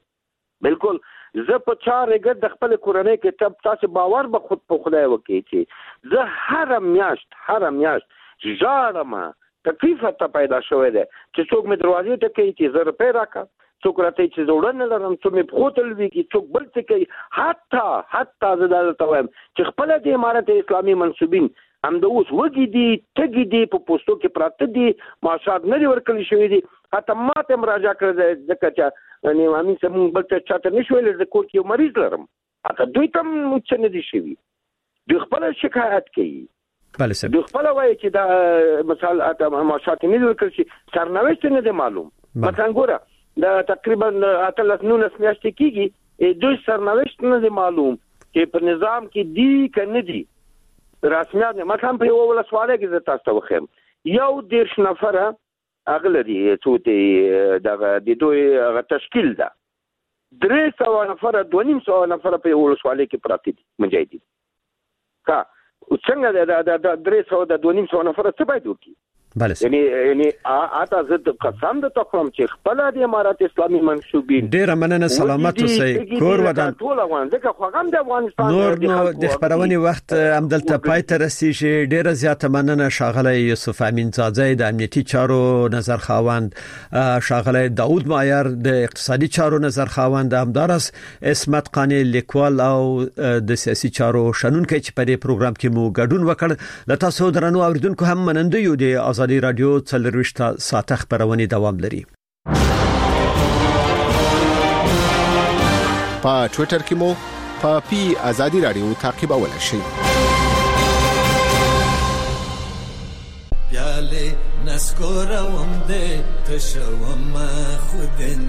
بالکل زه په چارګه د خپل کورنۍ کې تاسو باور به خود په خدای وکړي چې زه هر میاشت ژړم تکلیف ته پیدا شوی دی چې څوک مې دروازې ته کوي چې 1000 روپۍ راکړه څوک راته چې زوړ نه لرم څوک مې پخوتل وی کی څوک بل څه کوي حتی زه دا وایم چې خپل د امارت اسلامي منسوبین هم د اوس وګي دي تګي دي په پوسټو کې پراته دي معاشات نه ورکړل شوی دي حتی ماته مراجعه کړې ځکه چې نه امین سم بل څه چاته نشویل د کور کې مریض لرم حتی دوی تم څه نه دي شوی دوی خپل شکایت کوي بله سر دوی خپل وایي چې دا مثال معاشات نه ورکړل شي سرنوشت نه دی معلوم مثلا ګوره دا تقریبا 19 میاشتې کېږي دوی سرنوشت نه دی معلوم چې په نظام کې دی کنه دی رسمیات مثلا په یو ولسواله کې زه تاسو ته وخم یو 10 نفره اغله دي څوته د دوی تشکیل ده 300 نفره 200 نفره په یو ولسواله کې پراته دي مجاهدین کا څنګه د 300 د 200 نفره څه باید وکړي بله یعنی اته زه د قسم د تقرم چې خپل د امارات اسلامي منسوبین ډیر مننه سلامت اوسئ کور ودان ټول افغان ځکه خوغم د افغانستان نور نو د خبرونې وخت همدلته پای ته رسیږي ډیر زیاته مننه شاغله یوسف امین زاده د امنیتي چارو نظر خاوند شاغله داوود مایر د اقتصادي چارو نظر خاوند همدارس اسمت قانی لیکوال او د سیاسي چارو شنونکو چې په دې پروګرام کې مو ګډون وکړ لته سو درنو اوریدونکو هم مننده یو د ازادي رادیو 24 ساعته خبرونه دوام لري په ټوئیټر کې مو په ازادي رادیو تعقیبولای شئ پیاله نسکوروم دې تشوم خودن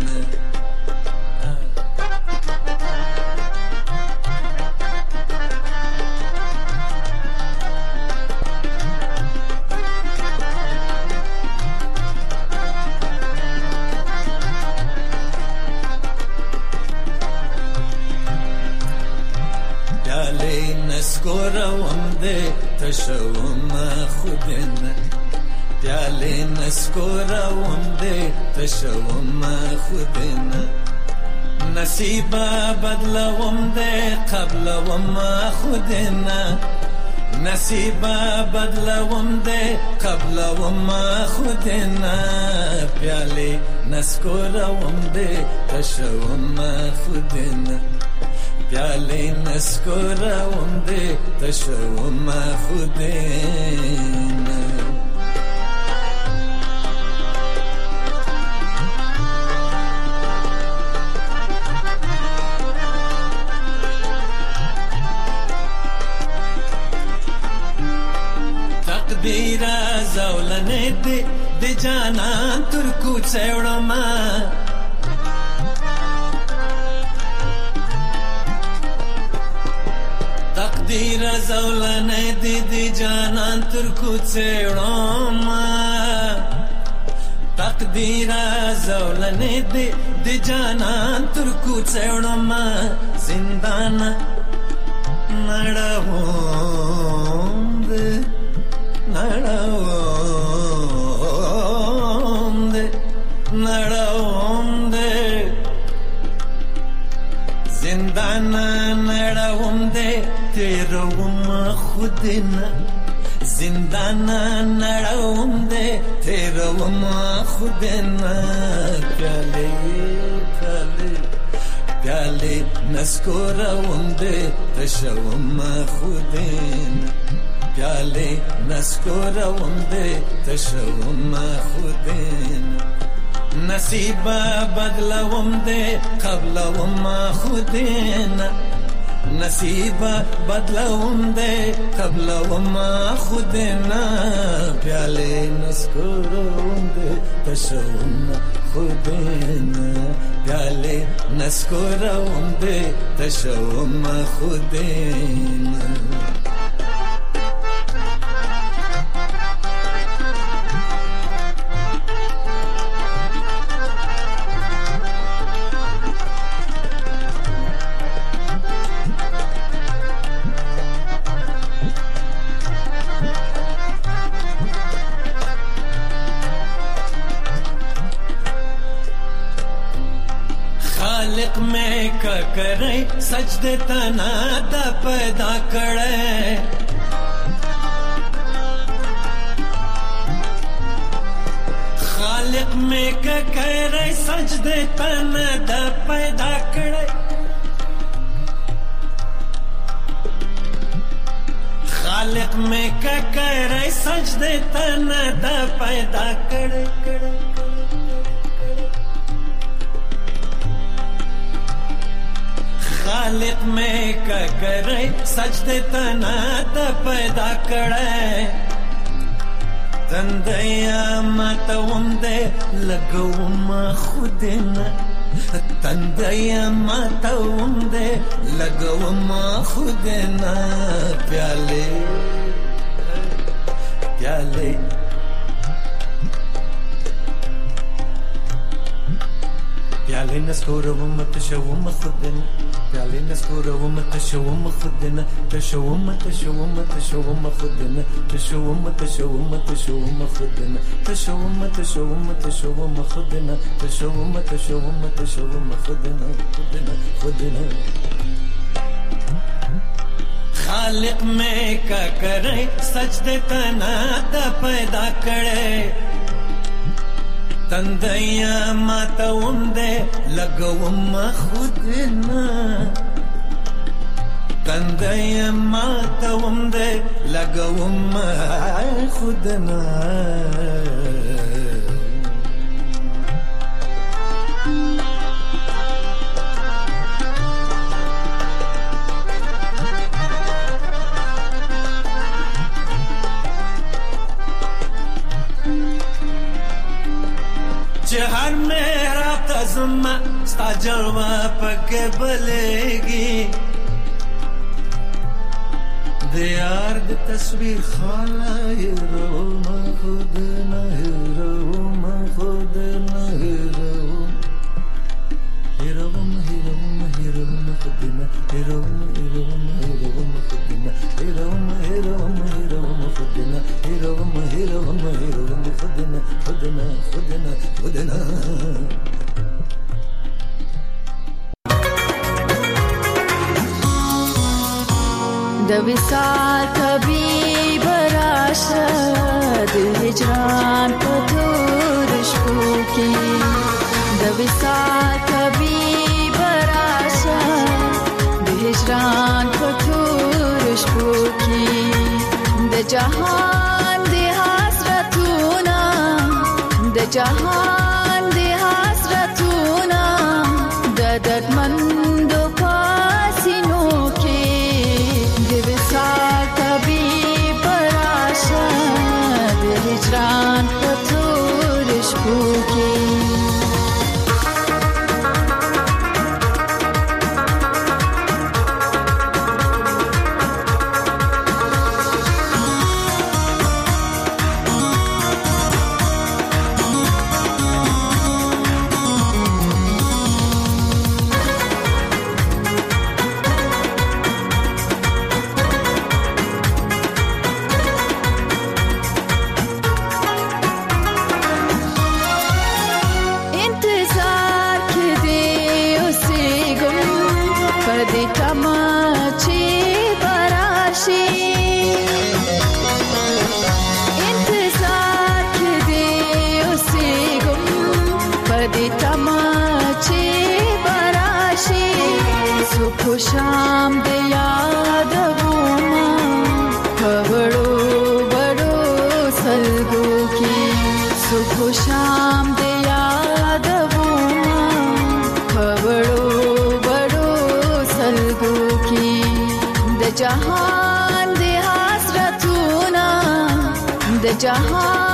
نسکوروم دې تشوم خودن پیاله نسکوروم دې تشوم خودن نصیب بدلوم دې قبلوم خودن نصیب بدلوم دې قبلوم خودن پیاله نسکوروم دې تشوم خودن پیاله نسکوروم دې تشوم خودن تقدیر زولنه دې جانان تر کوڅهړم تقدیر زولنه دې جانان تر کوڅهړم تقدیر زولنه دې جانان تر کوڅهړم زندان نړوم دې زندان نړوم دې تیروم خودنا زندان نړوم دې تیروم خودنا پیاله پیاله پیاله نسکوروم دې تشوم خودنا پیاله نسکوروم دې تشوم خودنا نصیب بدلوم دې قبلوم خودنا نصیب بدلوم دے قبلوم خودنا پیالے نسکوروم دے تشوم خودنا پیالے نسکوروم دے تشوم خودنا خالق میں کا کرے سجدے تنا دا پیدا کرے خالق میں کا کرے سجدے تنا دا پیدا کرے خالق میں کا کرے سجدے تنا دا پیدا کرے خالق میں کا کرے سجدے تنا دا پیدا کرے تندیا ماتوم دے لگوم خودنا تندیا ماتوم دے لگوم خودنا پیالے پیالے پیالے نسکوروم تشوم خودنا پیالے نسکوروم تشوم خودنا تشوم تشوم تشوم خودنا تشوم تشوم تشوم خودنا تشوم تشوم تشوم خودنا تشوم تشوم تشوم خودنا خودنا خالق میں کا کرے سجدے تنا دا پیدا کرے تندیا ماتوم دے لگوم خودنا تندیا ماتوم دے لگوم خودنا हर मेरा तज़मा स्ता जलवा पके बलेगी दियार दी तस्वीर खाला हिरोम खुद न हिरोम खुद न हिरोम हिरोम हिरोम हिरोम खुद न हिरोम हिरोम हिरोम खुद न हिरोम हिरोम हिरोम खुद न हिरोम हिरोम हिरोम खुद न खुद न खुद न खुद न د وصال طبيب راشد هجران په تور شپو کې د وصال طبيب راشد هجران په تور شپو کې د جهان د حسرتونه د جهان د حسرتونه د دردمندو پاسینو کې طبيب راشد هجران په تور شپو کې شام د یاد وما خبرو بڑو سلګو کی صبح شام د یاد وما خبرو بڑو سلګو کی د جهان د حسرتونه د جهان